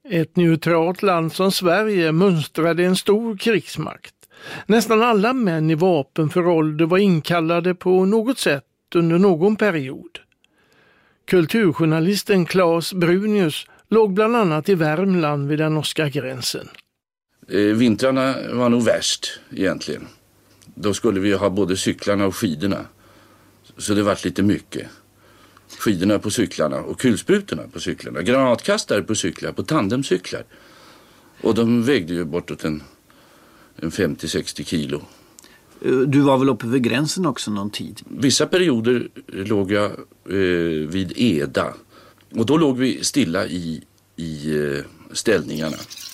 Ett neutralt land som Sverige mönstrade en stor krigsmakt. Nästan alla män i vapenför ålder var inkallade på något sätt under någon period. Kulturjournalisten Claes Brunius låg bland annat i Värmland vid den norska gränsen. Vintrarna var nog värst egentligen. Då skulle vi ha både cyklarna och skidorna. Så det var lite mycket. Skidorna på cyklarna och kulsprutorna på cyklarna. Granatkastare på cyklar, på tandemcyklar. Och de vägde ju bortåt en 50-60 kilo. Du var väl uppe vid gränsen också någon tid? Vissa perioder låg jag vid Eda. Och då låg vi stilla i ställningarna.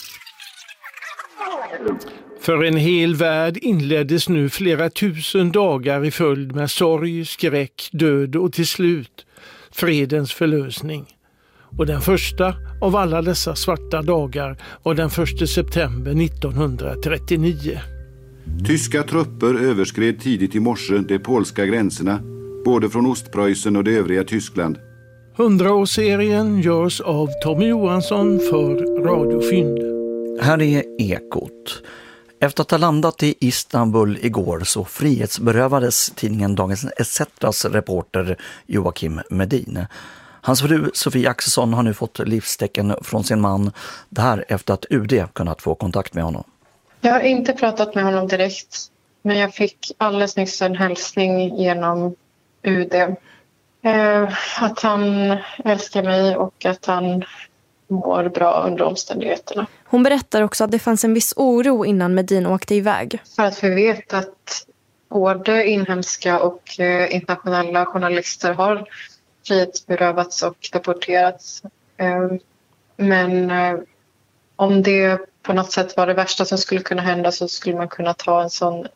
För en hel värld inleddes nu flera tusen dagar i följd med sorg, skräck, död och till slut fredens förlösning. Och den första av alla dessa svarta dagar var den 1 september 1939. Tyska trupper överskred tidigt i morse de polska gränserna, både från Ostpreussen och det övriga Tyskland. 100-årsserien görs av Tommy Johansson för Radio Fynd. Här är Ekot. Efter att ha landat i Istanbul igår så frihetsberövades tidningen Dagens ETC:s reporter Joakim Medin. Hans fru Sofie Axelsson har nu fått livstecken från sin man, där efter att UD kunnat få kontakt med honom. Jag har inte pratat med honom direkt, men jag fick alldeles nyss en hälsning genom UD. Att han älskar mig och att han mår bra under omständigheterna. Hon berättar också att det fanns en viss oro innan Medin åkte iväg. För att vi vet att både inhemska och internationella journalister har frihetsberövats och deporterats. Men om det på något sätt var det värsta som skulle kunna hända så skulle man kunna ta en sån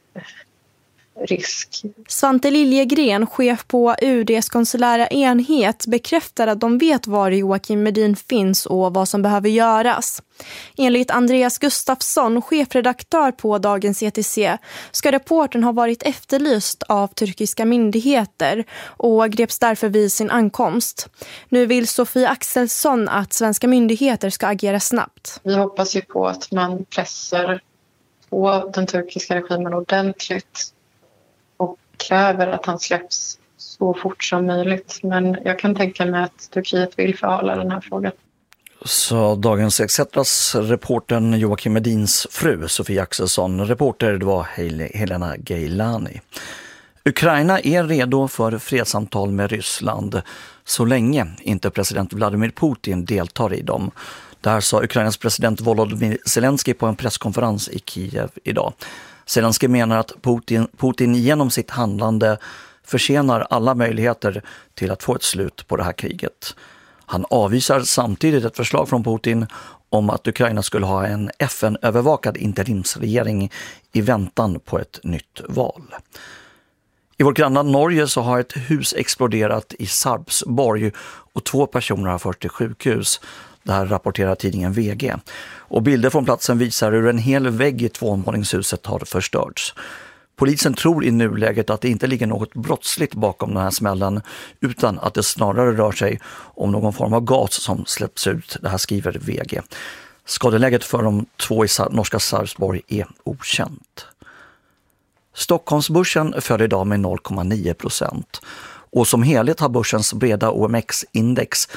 risk. Svante Liljegren, chef på UDs konsulära enhet, bekräftar att de vet var Joakim Medin finns och vad som behöver göras. Enligt Andreas Gustafsson, chefredaktör på Dagens ETC, ska reportern ha varit efterlyst av turkiska myndigheter och greps därför vid sin ankomst. Nu vill Sofie Axelsson att svenska myndigheter ska agera snabbt. Vi hoppas ju på att man pressar på den turkiska regimen ordentligt och kräver att han släpps så fort som möjligt. Men jag kan tänka mig att Turkiet vill förhala den här frågan. Så Dagens ETC:s reportern Joakim Medins fru Sofie Axelsson, reporter det var Helena Geilani. Ukraina är redo för fredssamtal med Ryssland så länge inte president Vladimir Putin deltar i dem. Där sa Ukrainas president Volodymyr Zelensky på en presskonferens i Kiev idag. Zelensky menar att Putin genom sitt handlande försenar alla möjligheter till att få ett slut på det här kriget. Han avvisar samtidigt ett förslag från Putin om att Ukraina skulle ha en FN-övervakad interimsregering i väntan på ett nytt val. I vårt grannland Norge så har ett hus exploderat i Sarpsborg och 2 personer har förts till sjukhus. Det här rapporterar tidningen VG. Och bilder från platsen visar hur en hel vägg i 2-våningshuset har förstörts. Polisen tror i nuläget att det inte ligger något brottsligt bakom den här smällen utan att det snarare rör sig om någon form av gas som släpps ut. Det här skriver VG. Skadeläget för de 2 i norska Sarpsborg är okänt. Stockholmsbörsen föll idag med 0,9%. Och som helhet har börsens breda OMXS-index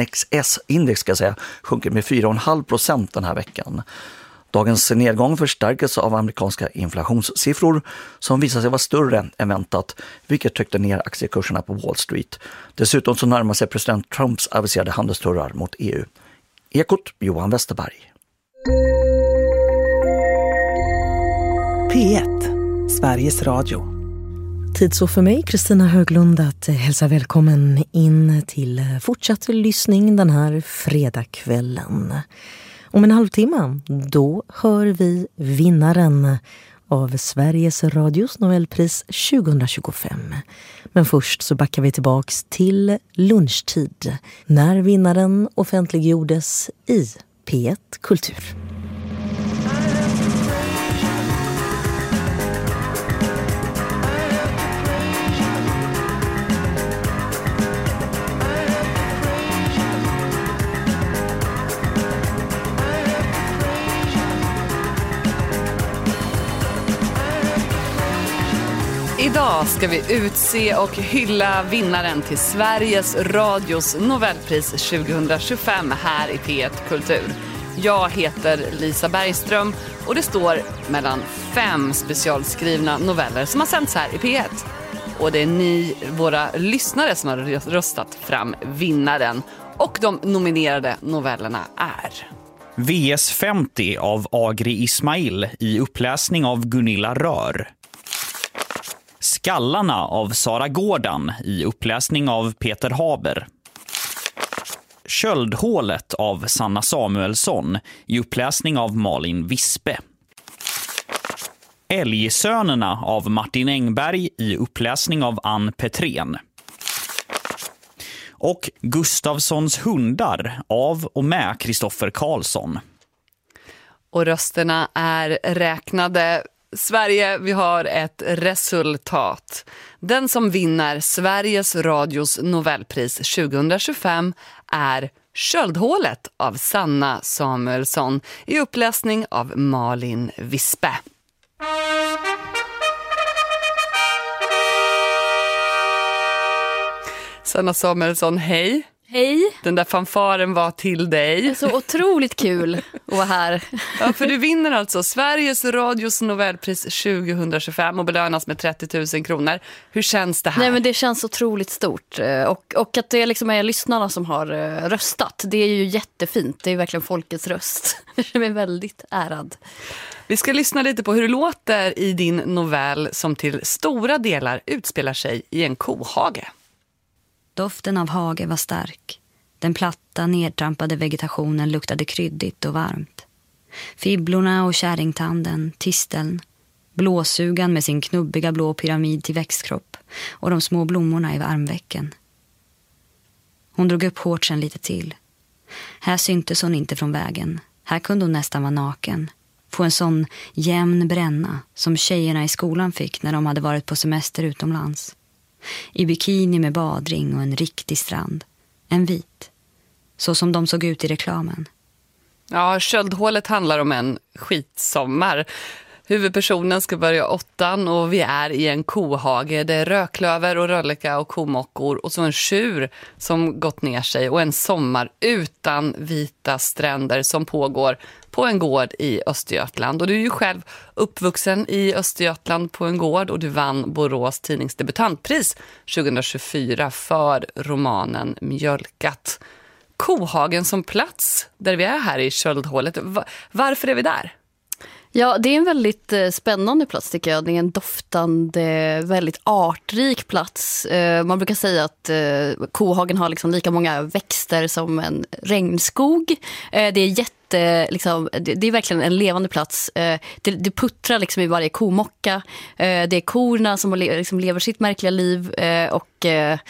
sjunkit med 4,5% den här veckan. Dagens nedgång förstärkes av amerikanska inflationssiffror som visar sig vara större än väntat, vilket tryckte ner aktiekurserna på Wall Street. Dessutom så närmar sig president Trumps aviserade handelstullar mot EU. Ekot, Johan Westerberg. P1, Sveriges Radio. Tid så för mig, Kristina Höglund, att hälsa välkommen in till fortsatt lyssning den här fredagskvällen. Om en halvtimme, då hör vi vinnaren av Sveriges Radios Nobelpris 2025. Men först så backar vi tillbaks till lunchtid, när vinnaren offentliggjordes i P1 Kultur. Idag ska vi utse och hylla vinnaren till Sveriges Radios Nobelpris 2025 här i P1 Kultur. Jag heter Lisa Bergström och det står mellan 5 specialskrivna noveller som har sänds här i P1. Och det är ni, våra lyssnare, som har röstat fram vinnaren. Och de nominerade novellerna är... VS 50 av Agri Ismail i uppläsning av Gunilla Rör. Skallarna av Sara Gårdan i uppläsning av Peter Haber. Köldhålet av Sanna Samuelsson i uppläsning av Malin Vispe. Älgsönerna av Martin Engberg i uppläsning av Ann Petrén. Och Gustavssons hundar av och med Kristoffer Karlsson. Och rösterna är räknade. Sverige, vi har ett resultat. Den som vinner Sveriges Radios Nobelpris 2025 är Köldhålet av Sanna Samuelsson i uppläsning av Malin Vispe. Sanna Samuelsson, hej. Hej. Den där fanfaren var till dig. Så otroligt kul att vara här. Ja, för du vinner alltså Sveriges Radios Nobelpris 2025 och belönas med 30 000 kronor. Hur känns det här? Nej, men det känns otroligt stort. Och att det liksom är lyssnarna som har röstat. Det är ju jättefint. Det är verkligen folkets röst. Jag är väldigt ärad. Vi ska lyssna lite på hur det låter i din novell som till stora delar utspelar sig i en kohage. Doften av hage var stark. Den platta, nedtrampade vegetationen luktade kryddigt och varmt. Fibblorna och kärringtanden, tisteln, blåsugan med sin knubbiga blå pyramid till växtkropp och de små blommorna i armvecken. Hon drog upp hårtsen lite till. Här syntes hon inte från vägen. Här kunde hon nästan vara naken. Få en sån jämn bränna som tjejerna i skolan fick när de hade varit på semester utomlands. I bikini med badring och en riktig strand. En vit. Så som de såg ut i reklamen. Ja, Köldhålet handlar om en skitsommar. Huvudpersonen ska börja 8:an och vi är i en kohage. Det är röklöver och rölleka och komockor och så en tjur som gått ner sig. Och en sommar utan vita stränder som pågår på en gård i Östergötland. Och du är ju själv uppvuxen i Östergötland på en gård och du vann Borås tidningsdebutantpris 2024 för romanen Mjölkat. Kohagen som plats där vi är här i Köldhålet. Varför är vi där? Ja, det är en väldigt spännande plats tycker jag. Det är en doftande, väldigt artrik plats. Man brukar säga att kohagen har liksom lika många växter som en regnskog. Det är det är verkligen en levande plats. Det puttrar liksom i varje komocka. Det är korna som liksom lever sitt märkliga liv. Och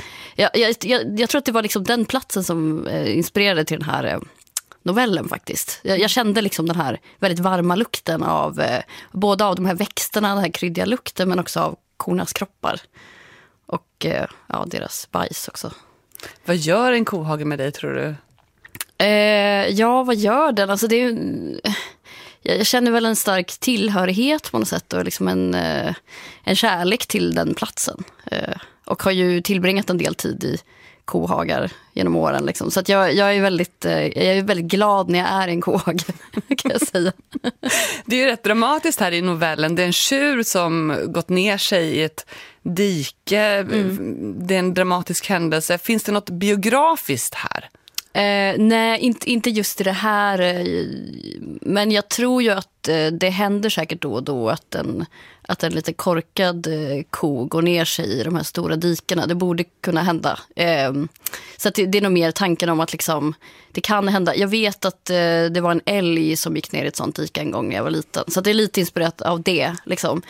jag tror att det var liksom den platsen som inspirerade till den här novellen faktiskt. Jag kände liksom den här väldigt varma lukten av både av de här växterna, den här kryddiga lukten, men också av kornas kroppar. Och deras bajs också. Vad gör en kohage med dig, tror du? Ja, vad gör den? Alltså det är jag känner väl en stark tillhörighet på något sätt och liksom en kärlek till den platsen. Och har ju tillbringat en del tid i kohagar genom åren liksom. Så att jag är väldigt glad när jag är i en kohage, kan jag säga. Det är ju rätt dramatiskt här i novellen. Det är en tjur som gått ner sig i ett dike. Det är en dramatisk händelse. Finns det något biografiskt här? Nej, inte just i det här. Men jag tror ju att det händer säkert då och då att en lite korkad ko går ner sig i de här stora dikerna. Det borde kunna hända. Så att det är nog mer tanken om att liksom, det kan hända. Jag vet att det var en älg som gick ner i ett sånt dike en gång när jag var liten. Så det är lite inspirerat av det. Liksom.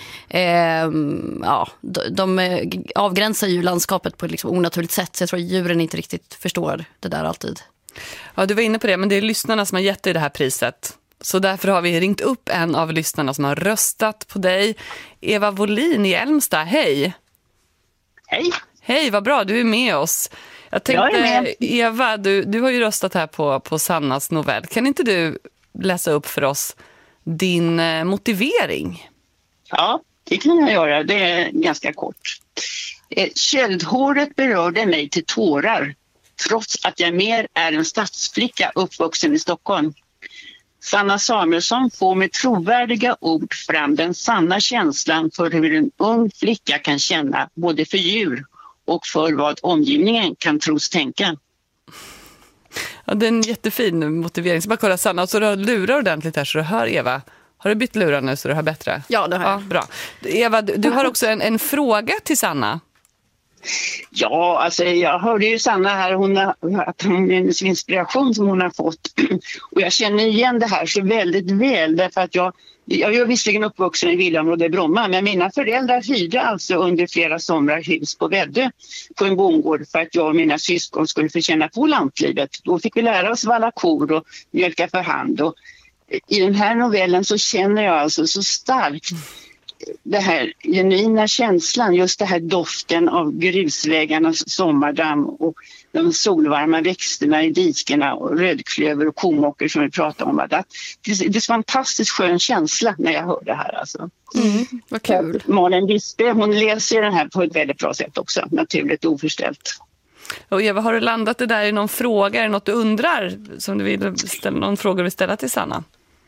De avgränsar ju landskapet på ett liksom onaturligt sätt. Så jag tror att djuren inte riktigt förstår det där alltid. Ja, du var inne på det, men det är lyssnarna som har gett dig det här priset. Så därför har vi ringt upp en av lyssnarna som har röstat på dig. Eva Wåhlin i Älmstad, hej! Hej! Hej, vad bra, du är med oss. Jag tänkte, Eva, du har ju röstat här på Sannas novell. Kan inte du läsa upp för oss din motivering? Ja, Det kan jag göra, det är ganska kort. Köldhåret berörde mig till tårar, trots att jag mer är en stadsflicka uppvuxen i Stockholm. Sanna Samuelsson får med trovärdiga ord fram den sanna känslan för hur en ung flicka kan känna både för djur och för vad omgivningen kan tros tänka. Ja, det är en jättefin motivering. Så bara kolla Sanna, så du lurar ordentligt här så du hör Eva. Har du bytt lurar nu så du hör bättre? Ja, det har jag. Ja, bra. Eva, du har också en fråga till Sanna. Ja, alltså jag hörde ju Sanna här, att hon är en inspiration som hon har fått. Och jag känner igen det här så väldigt väl, därför att jag är visserligen uppvuxen i villaområdet i Bromma, men mina föräldrar hyrde alltså under flera somrar hus på Väddö på en bondgård för att jag och mina syskon skulle få känna på lantlivet. Då fick vi lära oss valla kor och mjölka för hand. Och i den här novellen så känner jag alltså så starkt det här genuina känslan, just det här doften av grusvägarnas sommardamm och de solvarma växterna i dikerna och rödklöver och komocker som vi pratade om. Det är en fantastiskt skön känsla när jag hör det här. Alltså. Vad kul. Malin Visby, hon läser den här på ett väldigt bra sätt också, naturligt och oförställt. Och Eva, har du landat det där i någon fråga? Är det något du undrar som du vill ställa, någon fråga du vill ställa till Sanna?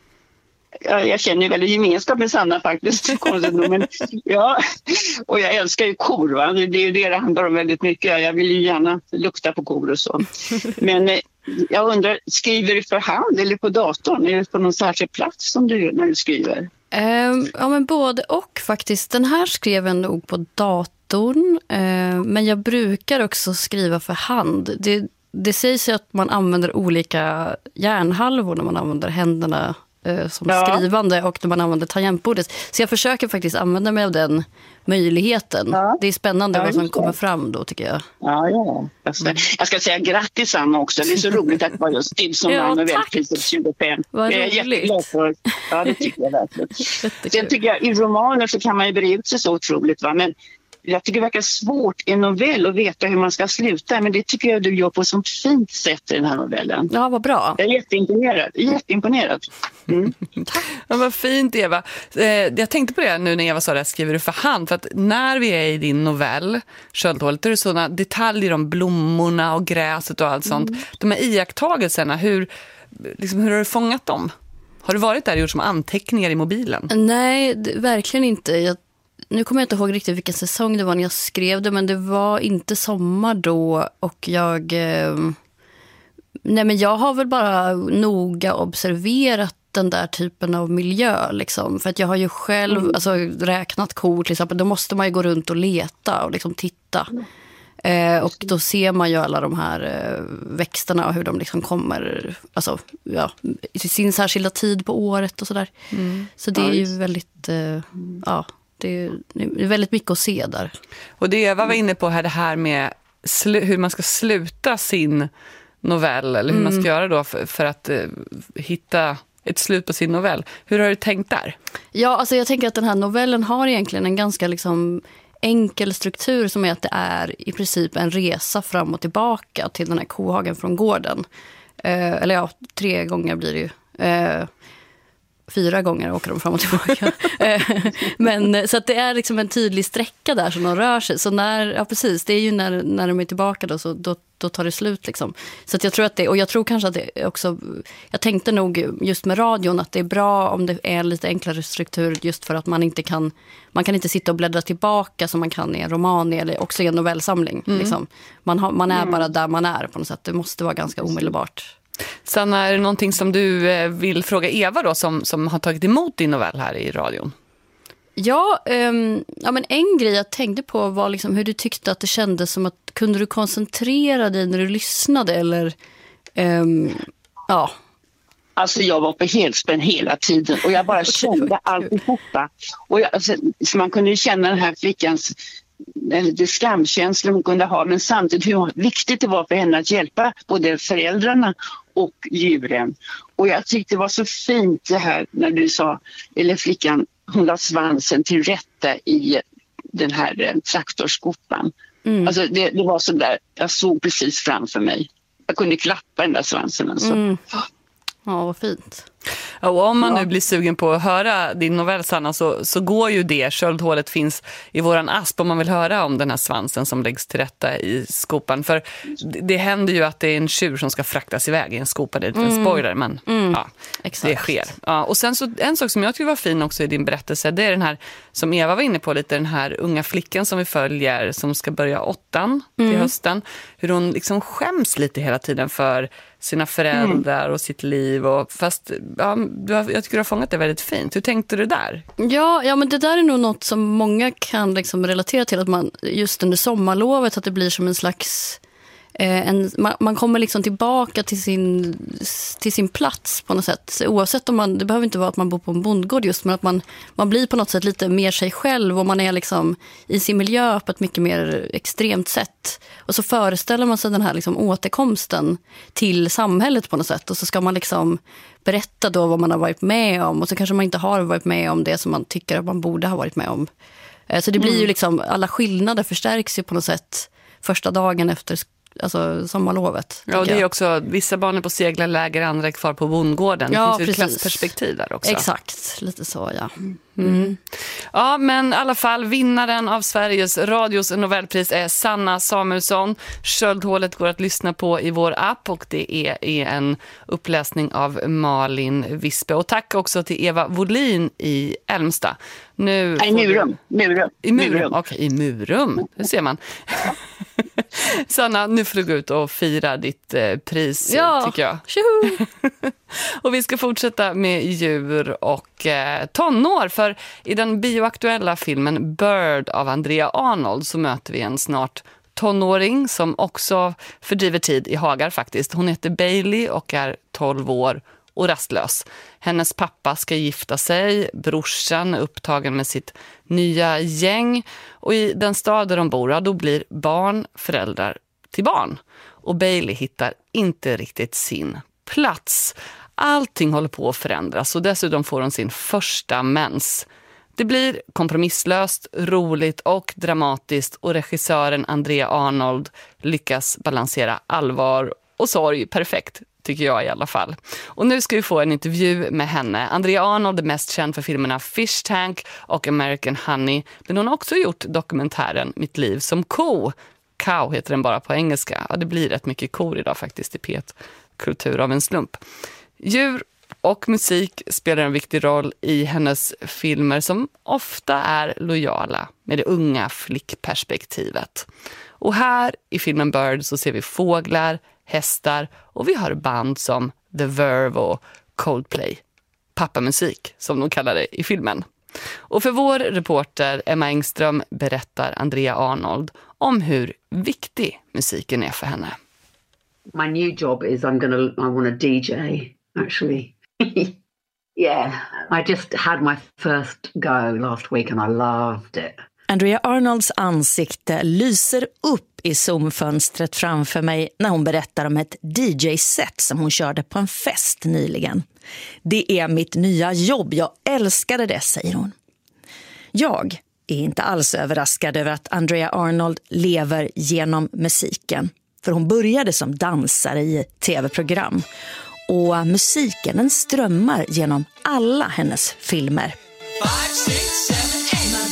Jag känner ju väldigt gemenskap med Sanna faktiskt. Men, ja, och jag älskar ju kor. Va? Det är ju det handlar om väldigt mycket. Jag vill ju gärna lukta på kor och så. Men jag undrar, skriver du för hand eller på datorn? Är det på någon särskild plats som du gör när du skriver? Ja, men både och faktiskt. Den här skrev jag nog på datorn. Men jag brukar också skriva för hand. Det sägs ju att man använder olika hjärnhalvor när man använder händerna som skrivande och när man använder tangentbordet. Så jag försöker faktiskt använda mig av den möjligheten. Ja. Det är spännande vad som kommer fram då, tycker jag. Ja. Jag ska säga grattis Sanna också. Det är så roligt att vara just till som vann Nobelpriset 25. Vad jag är jätteglad för. Ja, det tycker jag verkligen. Sen tycker jag, i romaner så kan man ju bre ut sig så otroligt. Va? Men jag tycker det verkar svårt i en novell att veta hur man ska sluta. Men det tycker jag du gör på ett sånt fint sätt i den här novellen. Ja, vad bra. Jag är jätteimponerad. Ja, vad fint Eva. Jag tänkte på det nu när Eva sa det, skriver du för hand? För att när vi är i din novell Köldhålet, är det sådana detaljer om blommorna och gräset och allt sånt. De här iakttagelserna, hur har du fångat dem? Har du varit där och gjort som anteckningar i mobilen? Nej, verkligen inte. Nu kommer jag inte ihåg riktigt vilken säsong det var när jag skrev det, men det var inte sommar då och men jag har väl bara noga observerat den där typen av miljö liksom, för att jag har ju själv räknat kor till exempel, då måste man ju gå runt och leta och liksom titta. Och då ser man ju alla de här växterna och hur de liksom kommer i sin särskilda tid på året och sådär. Så det är ju väldigt det är väldigt mycket att se där. Och det Eva var inne på här, det här med hur man ska sluta sin novell, eller hur man ska göra då för att hitta ett slut på sin novell. Hur har du tänkt där? Ja, alltså jag tänker att den här novellen har egentligen en ganska liksom enkel struktur som är att det är i princip en resa fram och tillbaka till den här kohagen från gården. 3 gånger blir det ju. 4 gånger åker de fram och tillbaka. Men så att det är liksom en tydlig sträcka där som de rör sig. Så precis, det är ju när de är tillbaka då, så då tar det slut liksom. Så att jag tror att jag tror kanske att det också, jag tänkte nog just med radion att det är bra om det är en lite enklare struktur, just för att man kan inte sitta och bläddra tillbaka som man kan i en roman eller också i en novellsamling liksom. Man är bara där man är på något sätt. Det måste vara ganska omedelbart. Sanna, är det någonting som du vill fråga Eva då, som har tagit emot din novell här i radion? Ja, men en grej jag tänkte på var liksom hur du tyckte att det kändes som att, kunde du koncentrera dig när du lyssnade eller Alltså jag var på helspänn hela tiden och jag bara kände alltihopa. Och så man kunde ju känna den här flickans lite skamkänsla hon kunde ha, men samtidigt hur viktigt det var för henne att hjälpa både föräldrarna och djuren. Och jag tyckte det var så fint det här när du sa, eller flickan, hon la svansen till rätta i den här traktorskopan. Alltså det var så där, jag såg precis framför mig. Jag kunde klappa den där svansen alltså. Ja, vad fint. Och om man nu blir sugen på att höra din novell, Sanna, så går ju det. Köldhålet finns i våran asp om man vill höra om den här svansen som läggs till rätta i skopan. För det händer ju att det är en tjur som ska fraktas iväg i en skopa. Det är en spoiler, men det sker. Ja, och sen så en sak som jag tycker var fin också i din berättelse, det är den här som Eva var inne på lite, den här unga flickan som vi följer som ska börja 8 till hösten. Hur hon liksom skäms lite hela tiden för sina föräldrar och sitt liv. Och fast jag tycker du har fångat det väldigt fint. Hur tänkte du där? Ja, men det där är nog något som många kan liksom relatera till. Att man just under sommarlovet, att det blir som en slags... man kommer liksom tillbaka till sin plats på något sätt. Oavsett om det behöver inte vara att man bor på en bondgård just, men att man blir på något sätt lite mer sig själv och man är liksom i sin miljö på ett mycket mer extremt sätt. Och så föreställer man sig den här liksom återkomsten till samhället på något sätt, och så ska man liksom berätta då vad man har varit med om, och så kanske man inte har varit med om det som man tycker att man borde ha varit med om. Så det blir ju liksom, alla skillnader förstärks ju på något sätt första dagen efter sommarlovet. Ja, och det är också, vissa barn är på seglarläger, andra är kvar på bondgården. Ja, det finns ju ett klassperspektiv där också. Exakt, lite så, ja. Ja, men i alla fall, vinnaren av Sveriges Radios Nobelpris är Sanna Samuelsson. Köldhålet går att lyssna på i vår app, och det är en uppläsning av Malin Vispe. Och tack också till Eva Wåhlin i Älmsta. I Murum. I Murum, okej, i Murum. Det ser man. Sanna, nu får du gå ut och fira ditt pris, tycker jag. Och vi ska fortsätta med djur och tonår, för i den bioaktuella filmen Bird av Andrea Arnold så möter vi en snart tonåring som också fördriver tid i hagar faktiskt. Hon heter Bailey och är 12 år och rastlös. Hennes pappa ska gifta sig, brorsan är upptagen med sitt nya gäng, och i den stad där de bor, då blir barn föräldrar till barn. Och Bailey hittar inte riktigt sin plats. Allting håller på att förändras, och dessutom får hon sin första mens. Det blir kompromisslöst, roligt och dramatiskt, och regissören Andrea Arnold lyckas balansera allvar och sorg perfekt, tycker jag i alla fall. Och nu ska vi få en intervju med henne. Andrea Arnold är mest känd för filmerna Fish Tank och American Honey, men hon har också gjort dokumentären Mitt liv som ko. Cow heter den bara på engelska. Ja, det blir rätt mycket kor idag faktiskt i P1 Kultur av en slump. Djur och musik spelar en viktig roll i hennes filmer som ofta är lojala med det unga flickperspektivet. Och här i filmen Bird så ser vi fåglar, hästar och vi hör band som The Verve och Coldplay. Pappamusik som de kallar det i filmen. Och för vår reporter Emma Engström berättar Andrea Arnold om hur viktig musiken är för henne. My new job is I want to DJ actually. Yeah, I just had my first go last week and I loved it. Andrea Arnolds ansikte lyser upp i zoomfönstret framför mig när hon berättar om ett DJ-set som hon körde på en fest nyligen. Det är mitt nya jobb, jag älskade det, säger hon. Jag är inte alls överraskad över att Andrea Arnold lever genom musiken. För hon började som dansare i ett tv-program. Och musiken den strömmar genom alla hennes filmer. 5, 6, 7,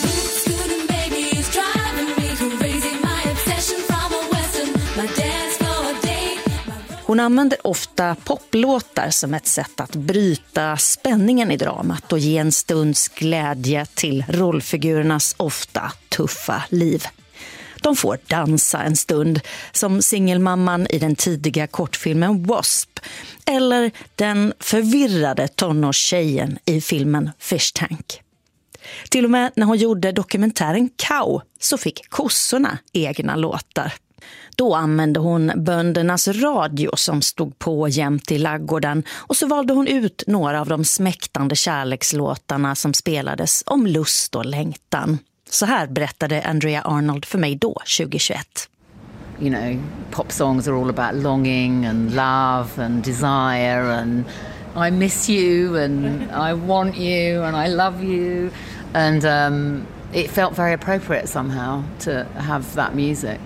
8. Hon använder ofta poplåtar som ett sätt att bryta spänningen i dramat och ge en stunds glädje till rollfigurernas ofta tuffa liv. De får dansa en stund, som singelmamman i den tidiga kortfilmen Wasp, eller den förvirrade tonårstjejen i filmen Fish Tank. Till och med när hon gjorde dokumentären Cow så fick kossorna egna låtar. Då använde hon böndernas radio som stod på jämt i laggården, och så valde hon ut några av de smäktande kärlekslåtarna som spelades om lust och längtan. Så här berättade Andrea Arnold för mig då, 2021. You know, pop songs are all about longing and love and desire and I miss you and I want you and I love you. And it felt very appropriate somehow to have that music.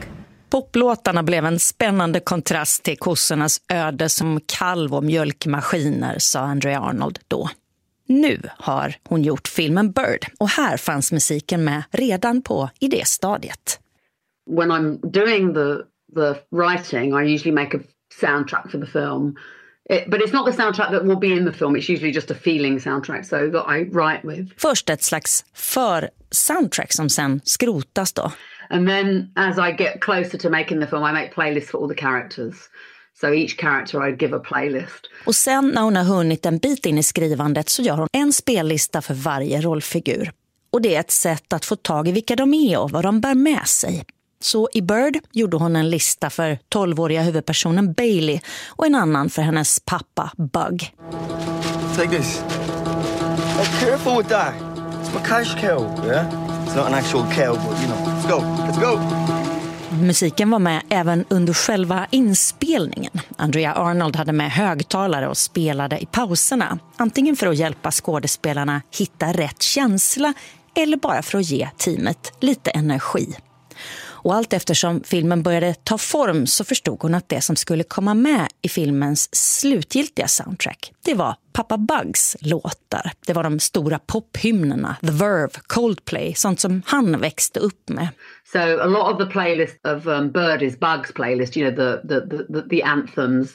Poplåtarna blev en spännande kontrast till kossornas öde som kalv- och mjölkmaskiner, sa Andrea Arnold då. Nu har hon gjort filmen Bird och här fanns musiken med redan på idéstadiet. When I'm doing the writing, I usually make a soundtrack for the film. But it's not the soundtrack that will be in the film. It's usually just a feeling soundtrack so that I write with. Först ett slags för-soundtrack som sen skrotas då. And then as I get closer to making the film, I make playlists for all the characters. So each character I'd give a playlist. Och sen när hon har hunnit en bit in i skrivandet så gör hon en spellista för varje rollfigur. Och det är ett sätt att få tag i vilka de är och vad de bär med sig. Så i Bird gjorde hon en lista för 12-åriga huvudpersonen Bailey och en annan för hennes pappa Bug. Take this. Be careful with that. It's my cash cow, yeah? It's not an actual cow, but you know. Let's go. Let's go. Musiken var med även under själva inspelningen. Andrea Arnold hade med högtalare och spelade i pauserna. Antingen för att hjälpa skådespelarna hitta rätt känsla eller bara för att ge teamet lite energi. Och allt eftersom filmen började ta form så förstod hon att det som skulle komma med i filmens slutgiltiga soundtrack, det var Papa Bugs låtar. Det var de stora pophymnerna, The Verve, Coldplay, sånt som han växte upp med. So a lot of the playlist of Bird is Bugs playlist, you know, the anthems.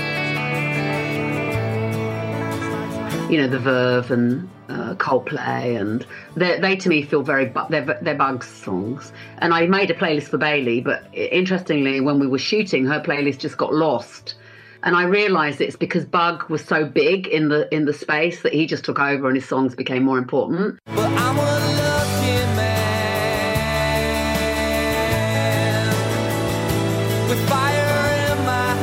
You know, The Verve and Coldplay, and they to me feel very they're Bugs songs. And I made a playlist for Bailey, but interestingly, when we were shooting, her playlist just got lost. And I realised it's because Bug was so big in the space that he just took over, and his songs became more important. But I'm a lucky man with fire in my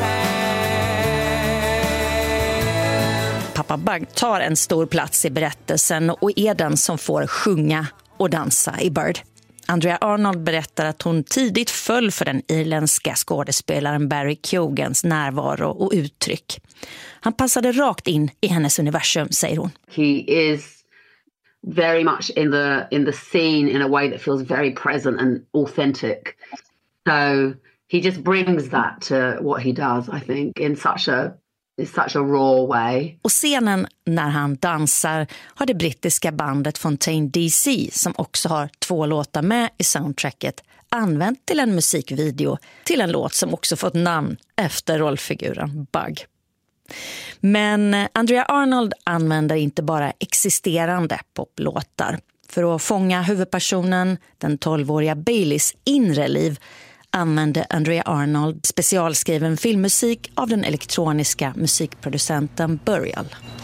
hand. Pappa Bug tar en stor plats i berättelsen och är den som får sjunga och dansa i Bird. Andrea Arnold berättar att hon tidigt föll för den irländska skådespelaren Barry Keogans närvaro och uttryck. Han passade rakt in i hennes universum, säger hon. He is very much in the scene in a way that feels very present and authentic. So he just brings that to what he does, I think, in such a raw way. Och scenen när han dansar har det brittiska bandet Fontaine DC, som också har 2 låtar med i soundtracket, använt till en musikvideo till en låt som också fått namn efter rollfiguren Bug. Men Andrea Arnold använder inte bara existerande poplåtar. För att fånga huvudpersonen, den 12-åriga Baileys inre liv, använde Andrea Arnold specialskriven filmmusik av den elektroniska musikproducenten Burial.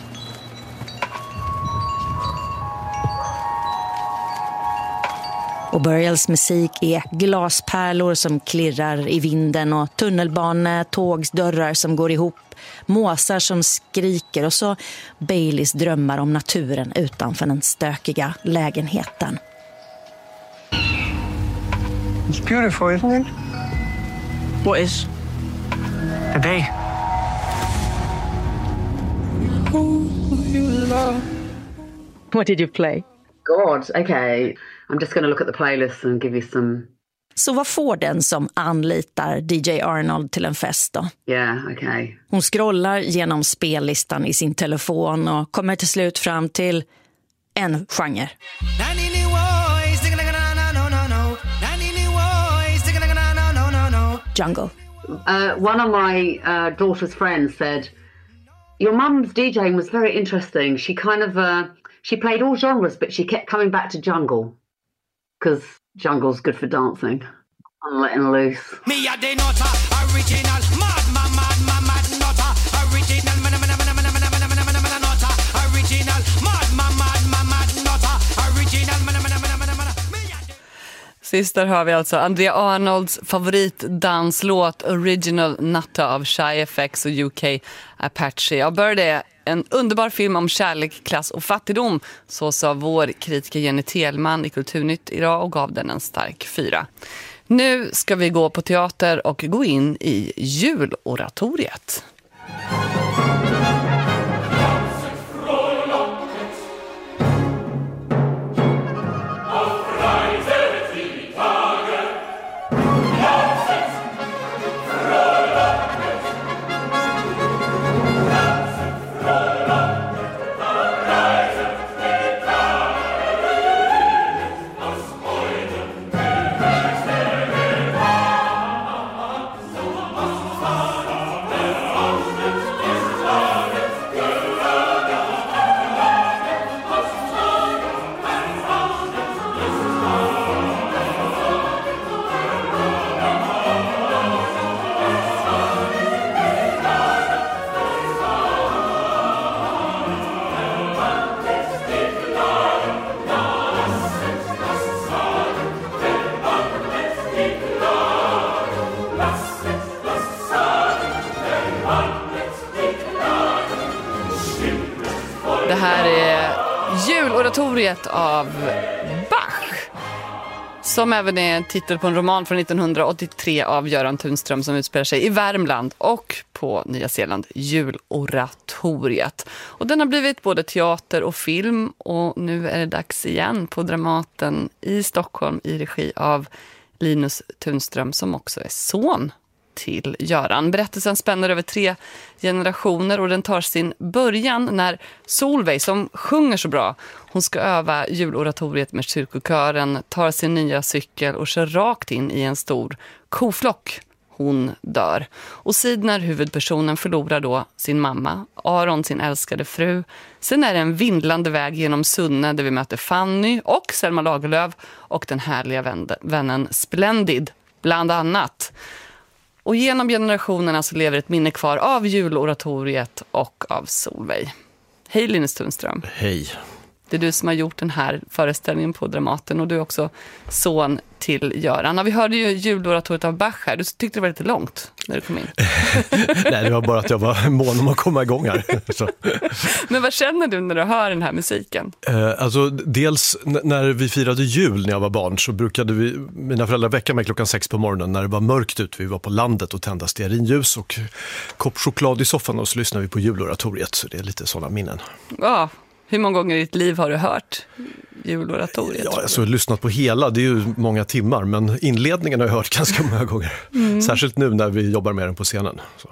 Och Burials musik är glaspärlor som klirrar i vinden och tunnelbanetågsdörrar som går ihop, måsar som skriker och så Baileys drömmar om naturen utanför den stökiga lägenheten. It's beautiful, isn't it? What is? The day. What did you play? God, okay. I'm just going to look at the playlist and give you some. Så vad får den som anlitar DJ Arnold till en fest då? Yeah, okay. Hon scrollar genom spellistan i sin telefon och kommer till slut fram till en genre. Jungle. One of my daughter's friends said, your mum's DJing was very interesting. She kind of, she played all genres, but she kept coming back to jungle. Because jungle's good for dancing. I'm letting loose. Me a de nota, original, mad, nota, original, nota, original, mad, nota, original, Sist där har vi alltså Andrea Arnolds favoritdanslåt Original Nutta av Shy FX och UK Apache. Jag började en underbar film om kärlek, klass och fattigdom, så sa vår kritiker Jenny Telman i Kulturnytt idag och gav den en stark 4. Nu ska vi gå på teater och gå in i juloratoriet. Det här är Juloratoriet av Bach, som även är en titel på en roman från 1983 av Göran Tunström som utspelar sig i Värmland och på Nya Zeeland, Juloratoriet. Och den har blivit både teater och film, och nu är det dags igen på Dramaten i Stockholm i regi av Linus Tunström som också är son till Göran. Berättelsen spänner över 3 generationer och den tar sin början när Solveig, som sjunger så bra, hon ska öva juloratoriet med kyrkokören, tar sin nya cykel och kör rakt in i en stor koflock. Hon dör. Och Sidnar, huvudpersonen, förlorar då sin mamma, Aron sin älskade fru. Sen är det en vindlande väg genom Sunne där vi möter Fanny och Selma Lagerlöf och den härliga vännen Splendid, bland annat. Och genom generationerna så lever ett minne kvar av juloratoriet och av Solveig. Hej Linus Tunström. Hej. Det är du som har gjort den här föreställningen på Dramaten och du är också son till Göran. Ja, vi hörde ju juloratoriet av Bach här. Du tyckte det var lite långt när du kom in. Nej, det var bara att jag var mån om att komma igång här. Så. Men vad känner du när du hör den här musiken? Alltså, dels när vi firade jul när jag var barn så brukade mina föräldrar väcka mig 6:00 på morgonen när det var mörkt ut. Vi var på landet och tända stearinljus och kopp choklad i soffan och så lyssnade vi på juloratoriet. Så det är lite sådana minnen. Ja. Hur många gånger i ditt liv har du hört juloratoriet? Ja, jag har lyssnat på hela, det är ju många timmar, men inledningen har jag hört ganska många gånger. Särskilt nu när vi jobbar med den på scenen. Så.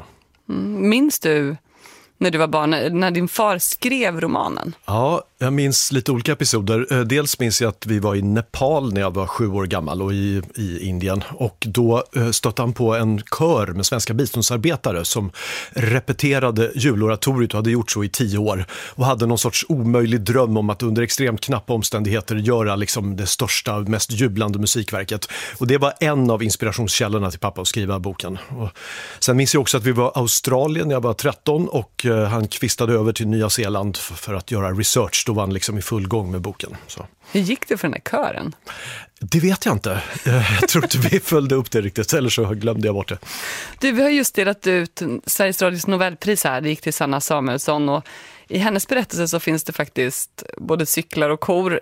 Minns du när du var barn, när din far skrev romanen? Ja, jag minns lite olika episoder. Dels minns jag att vi var i Nepal när jag var 7 år gammal och i Indien. Och då stötte han på en kör med svenska biståndsarbetare som repeterade juloratoriet och hade gjort så i 10 år. Och hade någon sorts omöjlig dröm om att under extremt knappa omständigheter göra liksom det största, mest jublande musikverket. Och det var en av inspirationskällorna till pappa att skriva boken. Och sen minns jag också att vi var i Australien när jag var 13 och han kvistade över till Nya Zeeland för att göra research. Då var han liksom i full gång med boken. Så. Hur gick det för den här kören? Det vet jag inte. Jag tror inte vi följde upp det riktigt, eller så glömde jag bort det. Du, vi har just delat ut Sveriges Radios Nobelpris här. Det gick till Sanna Samuelsson och i hennes berättelse så finns det faktiskt både cyklar och kor.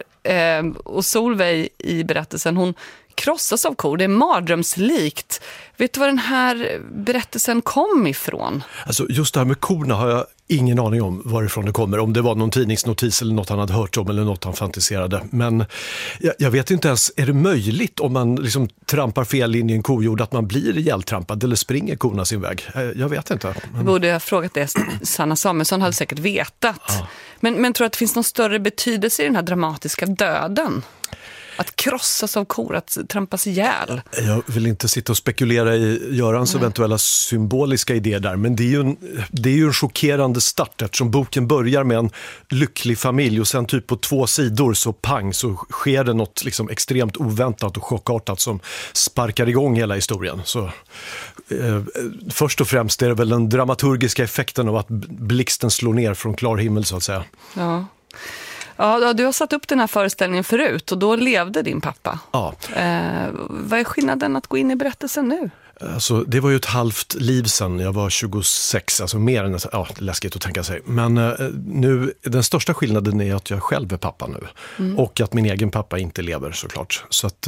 Och Solveig i berättelsen, hon krossas av kor. Det är mardrömslikt. Vet du var den här berättelsen kom ifrån? Alltså just det här med korna har jag ingen aning om varifrån det kommer. Om det var någon tidningsnotis eller något han hade hört om eller något han fantiserade. Men jag vet inte ens, är det möjligt om man liksom trampar fel in i en kojord att man blir ihjältrampad eller springer korna sin väg? Jag vet inte. Jag borde ha frågat det. Sanna Samuelsson hade säkert vetat. Ja. Men tror att det finns någon större betydelse i den här dramatiska döden? Att krossas av kor, att trampas ihjäl. Jag vill inte sitta och spekulera i Görans eventuella symboliska idéer där, men det är ju en chockerande start eftersom boken börjar med en lycklig familj och sen typ på 2 sidor så pang så sker det något liksom extremt oväntat och chockartat som sparkar igång hela historien. Så först och främst är det väl den dramaturgiska effekten av att blixten slår ner från klar himmel så att säga. Ja. Ja, du har satt upp den här föreställningen förut och då levde din pappa. Ja. Vad är skillnaden att gå in i berättelsen nu? Alltså, det var ju ett halvt liv sedan. Jag var 26, alltså mer än läskigt att tänka sig. Men nu, den största skillnaden är att jag själv är pappa nu. Och att min egen pappa inte lever såklart. Så att...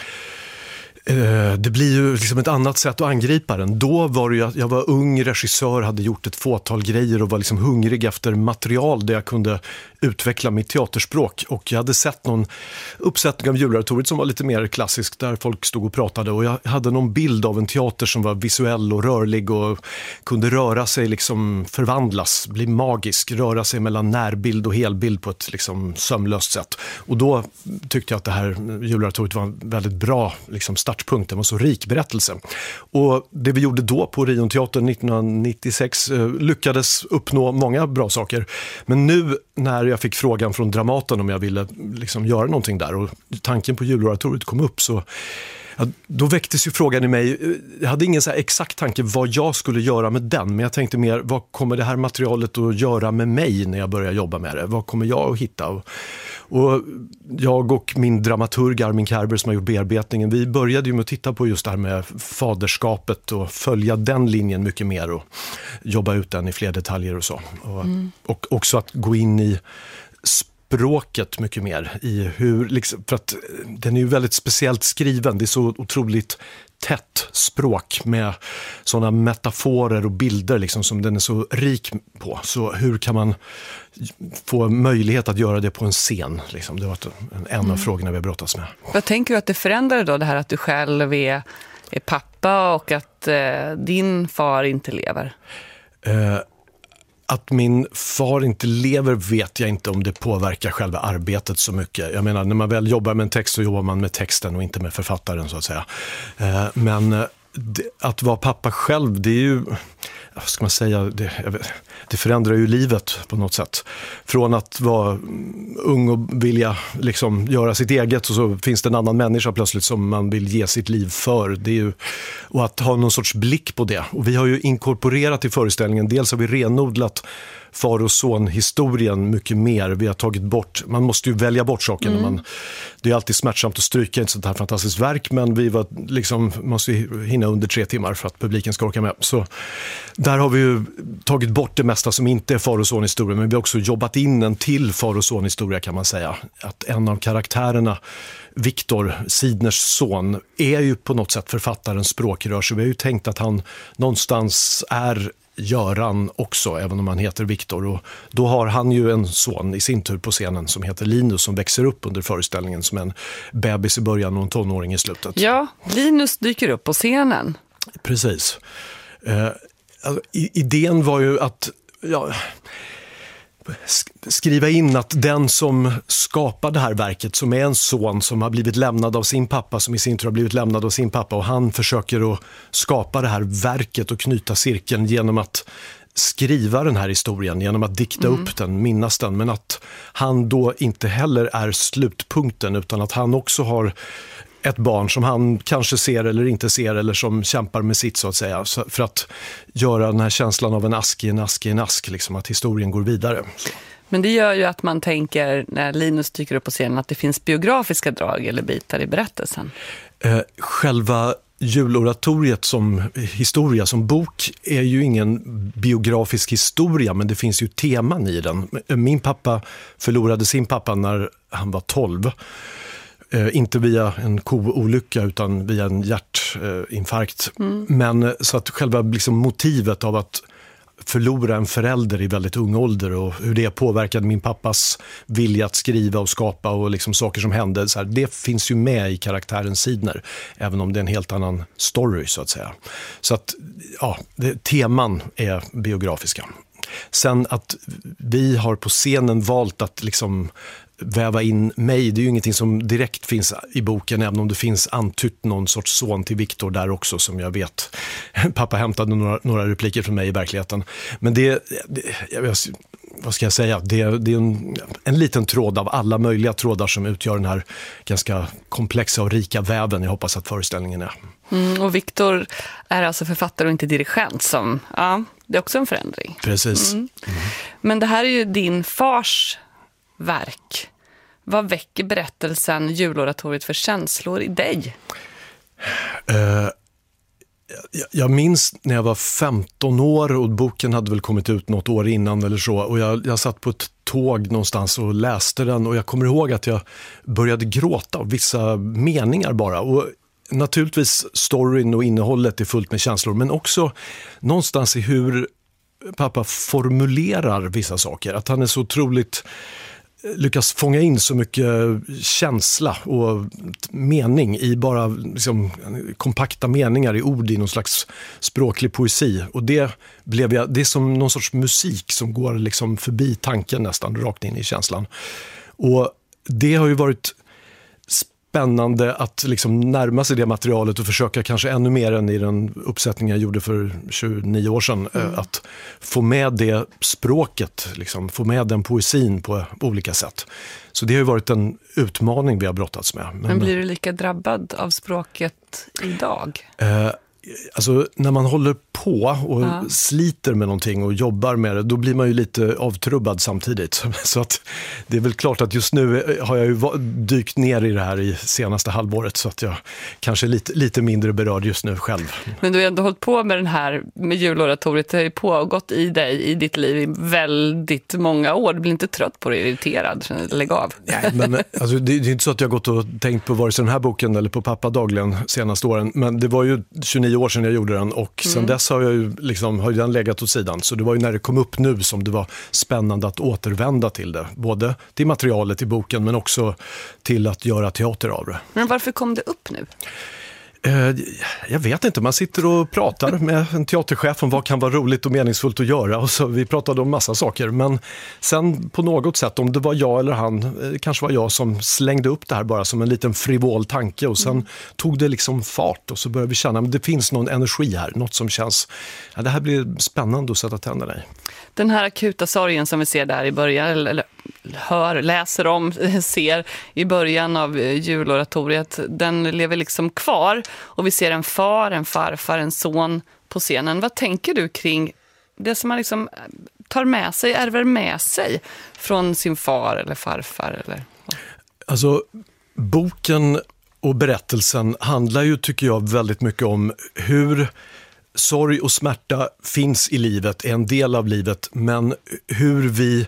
det blir ju liksom ett annat sätt att angripa den. Då var det ju att jag var ung regissör, hade gjort ett fåtal grejer och var liksom hungrig efter material där jag kunde utveckla mitt teaterspråk. Och jag hade sett någon uppsättning av juloratoriet som var lite mer klassisk där folk stod och pratade. Och jag hade någon bild av en teater som var visuell och rörlig och kunde röra sig, liksom förvandlas, bli magisk, röra sig mellan närbild och helbild på ett liksom sömlöst sätt. Och då tyckte jag att det här juloratoriet var en väldigt bra liksom startpunkt. Det var en så rik berättelse. Och det vi gjorde då på Orionteatern 1996 lyckades uppnå många bra saker. Men nu när jag fick frågan från Dramaten om jag ville liksom göra någonting där och tanken på juloratoriet kom upp så då väcktes ju frågan i mig. Jag hade ingen så här exakt tanke vad jag skulle göra med den, men jag tänkte mer, vad kommer det här materialet att göra med mig när jag börjar jobba med det? Vad kommer jag att hitta? Och jag och min dramaturg Armin Kerber som har gjort bearbetningen, vi började ju med att titta på just det här med faderskapet och följa den linjen mycket mer och jobba ut den i fler detaljer och så. Och också att gå in i språket mycket mer i hur, liksom, för att den är ju väldigt speciellt skriven, det är så otroligt tätt språk med sådana metaforer och bilder liksom, som den är så rik på. Så hur kan man få möjlighet att göra det på en scen? Liksom? Det var en av frågorna vi har brottats med. Vad tänker du att det förändrar då, det här att du själv är pappa och att din far inte lever? Att min far inte lever vet jag inte om det påverkar själva arbetet så mycket. Jag menar, när man väl jobbar med en text så jobbar man med texten och inte med författaren så att säga. Men att vara pappa själv, det är ju, vad ska man säga, det förändrar ju livet på något sätt. Från att vara ung och vilja liksom göra sitt eget och så finns det en annan människa plötsligt som man vill ge sitt liv för. Det är ju, och att ha någon sorts blick på det. Och vi har ju inkorporerat i föreställningen, dels har vi renodlat far och son historien mycket mer. Vi har tagit bort, man måste ju välja bort saker när det är alltid smärtsamt att stryka ett sånt här fantastiskt verk, men vi var liksom, måste hinna under 3 timmar för att publiken ska orka med. Så där har vi ju tagit bort det mesta som inte är far och son historia, men vi har också jobbat in en till far och son historia kan man säga. Att en av karaktärerna, Viktor, Sidners son, är ju på något sätt författarens språkrör, så vi har ju tänkt att han någonstans är Göran också, även om han heter Viktor. Och då har han ju en son i sin tur på scenen som heter Linus, som växer upp under föreställningen som en bebis i början och en tonåring i slutet. Ja, Linus dyker upp på scenen. Precis. Idén var ju att skriva in att den som skapar det här verket, som är en son som har blivit lämnad av sin pappa, som i sin tur har blivit lämnad av sin pappa, och han försöker att skapa det här verket och knyta cirkeln genom att skriva den här historien, genom att dikta upp den, minnas den, men att han då inte heller är slutpunkten, utan att han också har ett barn som han kanske ser eller inte ser, eller som kämpar med sitt så att säga, för att göra den här känslan av en ask i en ask i en ask, liksom, att historien går vidare. Så. Men det gör ju att man tänker, när Linus dyker upp på scenen, att det finns biografiska drag eller bitar i berättelsen. Själva juloratoriet som historia, som bok, är ju ingen biografisk historia, men det finns ju teman i den. Min pappa förlorade sin pappa när han var 12. Inte via en koolycka utan via en hjärtinfarkt. Men så att själva liksom motivet av att förlora en förälder i väldigt ung ålder och hur det påverkade min pappas vilja att skriva och skapa och liksom saker som hände, så här, det finns ju med i karaktären Sidner, även om det är en helt annan story så att säga. Så att teman är biografiska. Sen att vi har på scenen valt att liksom väva in mig, det är ju ingenting som direkt finns i boken, även om det finns antytt någon sorts son till Viktor där också, som jag vet. Pappa hämtade några repliker från mig i verkligheten. Men vad ska jag säga? Det är en liten tråd av alla möjliga trådar som utgör den här ganska komplexa och rika väven jag hoppas att föreställningen är. Och Viktor är alltså författare och inte dirigent, som, det är också en förändring. Precis. Men det här är ju din fars verk. Vad väcker berättelsen Juloratoriet för känslor i dig? Jag minns när jag var 15 år och boken hade väl kommit ut något år innan eller så, och jag satt på ett tåg någonstans och läste den, och jag kommer ihåg att jag började gråta av vissa meningar bara, och naturligtvis storyn och innehållet är fullt med känslor, men också någonstans i hur pappa formulerar vissa saker, att han är så otroligt lyckas fånga in så mycket känsla och mening i bara liksom kompakta meningar i ord, i någon slags språklig poesi, och det är som någon sorts musik som går liksom förbi tanken nästan rakt in i känslan, och det har ju varit spännande att liksom närma sig det materialet och försöka kanske ännu mer än i den uppsättning jag gjorde för 29 år sedan, att få med det språket, liksom, få med den poesin på olika sätt. Så det har ju varit en utmaning vi har brottats med. Men blir du lika drabbad av språket idag? Alltså när man håller på och sliter med någonting och jobbar med det, då blir man ju lite avtrubbad samtidigt. Så att det är väl klart att just nu har jag ju dykt ner i det här i senaste halvåret, så att jag kanske är lite mindre berörd just nu själv. Men du har ändå hållit på med den här med juloratoriet. Det har ju pågått i dig, i ditt liv, i väldigt många år. Du blir inte trött på det, irriterad? Lägg av. Nej, men alltså, det är inte så att jag har gått och tänkt på vare sig den här boken eller på pappa dagligen senaste åren. Men det var ju 29 år sedan jag gjorde den, och sen dess har jag ju har den legat åt sidan. Så det var ju när det kom upp nu som det var spännande att återvända till det. Både till materialet i boken men också till att göra teater av det. Men varför kom det upp nu? Jag vet inte, man sitter och pratar med en teaterchef om vad kan vara roligt och meningsfullt att göra, och så vi pratade om massa saker, men sen på något sätt, om det var jag eller han, kanske var jag som slängde upp det här bara som en liten frivol tanke, och sen tog det liksom fart, och så började vi känna att det finns någon energi här, något som känns, det här blir spännande att sätta tänderna i. Den här akuta sorgen som vi ser där i början, eller hör, läser om, ser i början av juloratoriet, den lever liksom kvar, och vi ser en far, en farfar, en son på scenen. Vad tänker du kring det som man liksom tar med sig, ärver med sig från sin far eller farfar? Eller? Alltså, boken och berättelsen handlar ju, tycker jag, väldigt mycket om hur sorg och smärta finns i livet, är en del av livet, men hur vi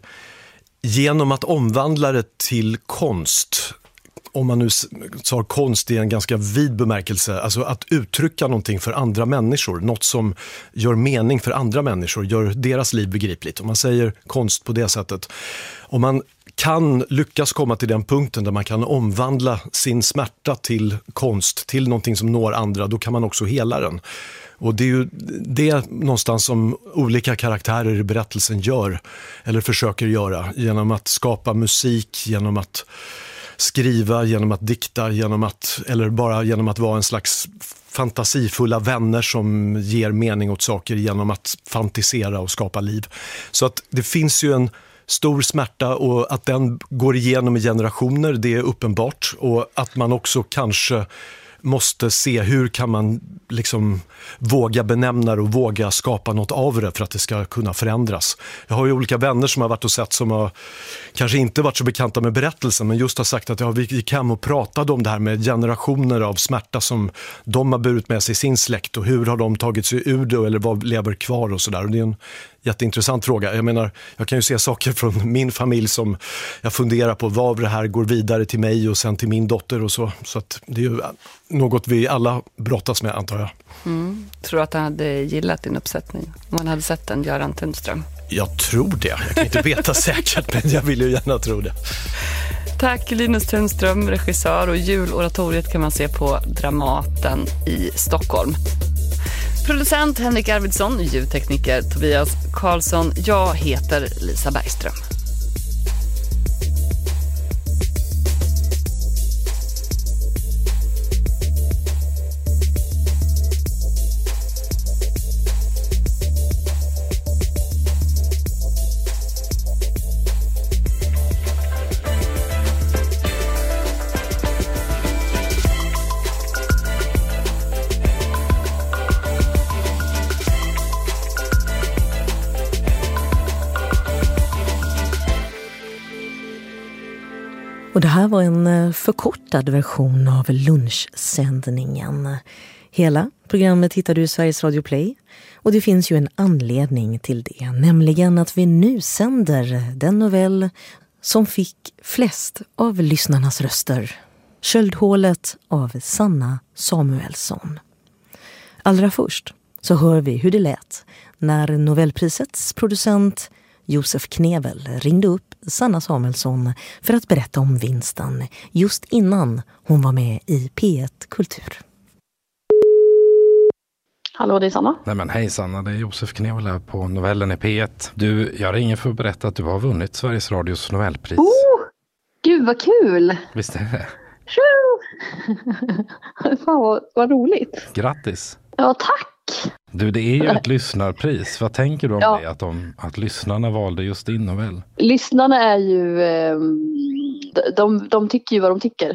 genom att omvandla det till konst, om man nu tar konst i en ganska vid bemärkelse, alltså att uttrycka någonting för andra människor, något som gör mening för andra människor, gör deras liv begripligt. Om man säger konst på det sättet, om man kan lyckas komma till den punkten där man kan omvandla sin smärta till konst, till någonting som når andra, då kan man också hela den. Och det är ju det någonstans som olika karaktärer i berättelsen gör, eller försöker göra, genom att skapa musik, genom att skriva, genom att dikta, eller bara genom att vara en slags fantasifulla vänner som ger mening åt saker genom att fantisera och skapa liv. Så att det finns ju en stor smärta, och att den går igenom i generationer, det är uppenbart, och att man också kanske måste se hur kan man liksom våga benämna det och våga skapa något av det för att det ska kunna förändras. Jag har ju olika vänner som har varit och sett, som har kanske inte varit så bekanta med berättelsen, men just har sagt att vi gick hem och pratade om det här med generationer av smärta som de har burit med sig i sin släkt, och hur har de tagit sig ur det, eller vad lever kvar och sådär. Och det är en jätteintressant fråga. Jag menar, jag kan ju se saker från min familj som jag funderar på, vad det här går vidare till mig och sen till min dotter och så. Så att det är ju något vi alla brottas med, antar jag. Tror du att han hade gillat din uppsättning om man hade sett den, Göran Tunström? Jag tror det. Jag kan inte veta säkert, men jag vill ju gärna tro det. Tack Linus Tunström, regissör, och juloratoriet kan man se på Dramaten i Stockholm. Producent Henrik Arvidsson, ljudtekniker Tobias Karlsson. Jag heter Lisa Bergström. Och det här var en förkortad version av lunchsändningen. Hela programmet hittar du i Sveriges Radio Play, och det finns ju en anledning till det, nämligen att vi nu sänder den novell som fick flest av lyssnarnas röster, Sköldhålet av Sanna Samuelsson. Allra först så hör vi hur det lät när Nobelprisets producent Josef Knevel ringde upp Sanna Samuelsson för att berätta om vinsten just innan hon var med i P1 Kultur. Hallå, det är Sanna. Nej men hej Sanna, det är Josef Knevel här på Novellen i P1. Du, jag ringer för att berätta att du har vunnit Sveriges Radios Nobelpris. Gud vad kul! Visst är det? Fan vad roligt. Grattis! Ja, tack! Du, det är ju ett lyssnarpris. Vad tänker du om det, att lyssnarna valde just din novell? Lyssnarna är ju... De tycker ju vad de tycker.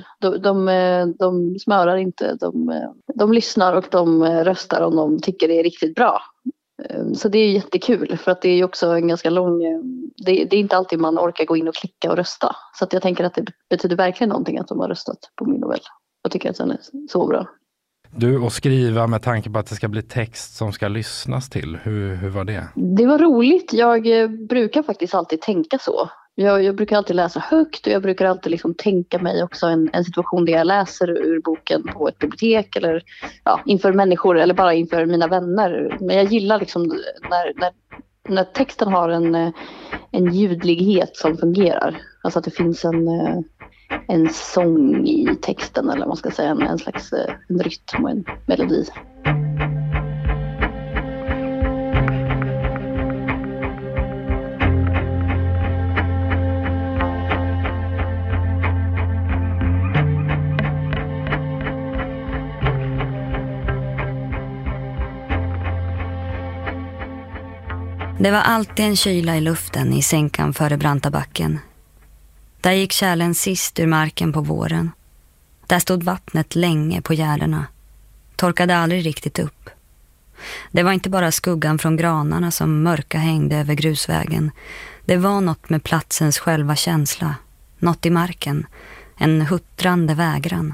De smörar inte. De lyssnar och de röstar om de tycker det är riktigt bra. Så det är jättekul för att det är också en ganska lång... Det är inte alltid man orkar gå in och klicka och rösta. Så att jag tänker att det betyder verkligen någonting att de har röstat på min novell. Jag tycker att den är så bra. Du, och skriva med tanke på att det ska bli text som ska lyssnas till. Hur var det? Det var roligt. Jag brukar faktiskt alltid tänka så. Jag brukar alltid läsa högt och jag brukar alltid liksom tänka mig också en situation där jag läser ur boken på ett bibliotek eller inför människor eller bara inför mina vänner. Men jag gillar liksom när texten har en ljudlighet som fungerar. Alltså att det finns en sång i texten eller vad man ska säga, en slags en rytm och en melodi. Det var alltid en kyla i luften i sänkan före branta backen. Där gick kärlen sist ur marken på våren. Där stod vattnet länge på gärdena. Torkade aldrig riktigt upp. Det var inte bara skuggan från granarna som mörka hängde över grusvägen. Det var något med platsens själva känsla. Något i marken. En huttrande vägran.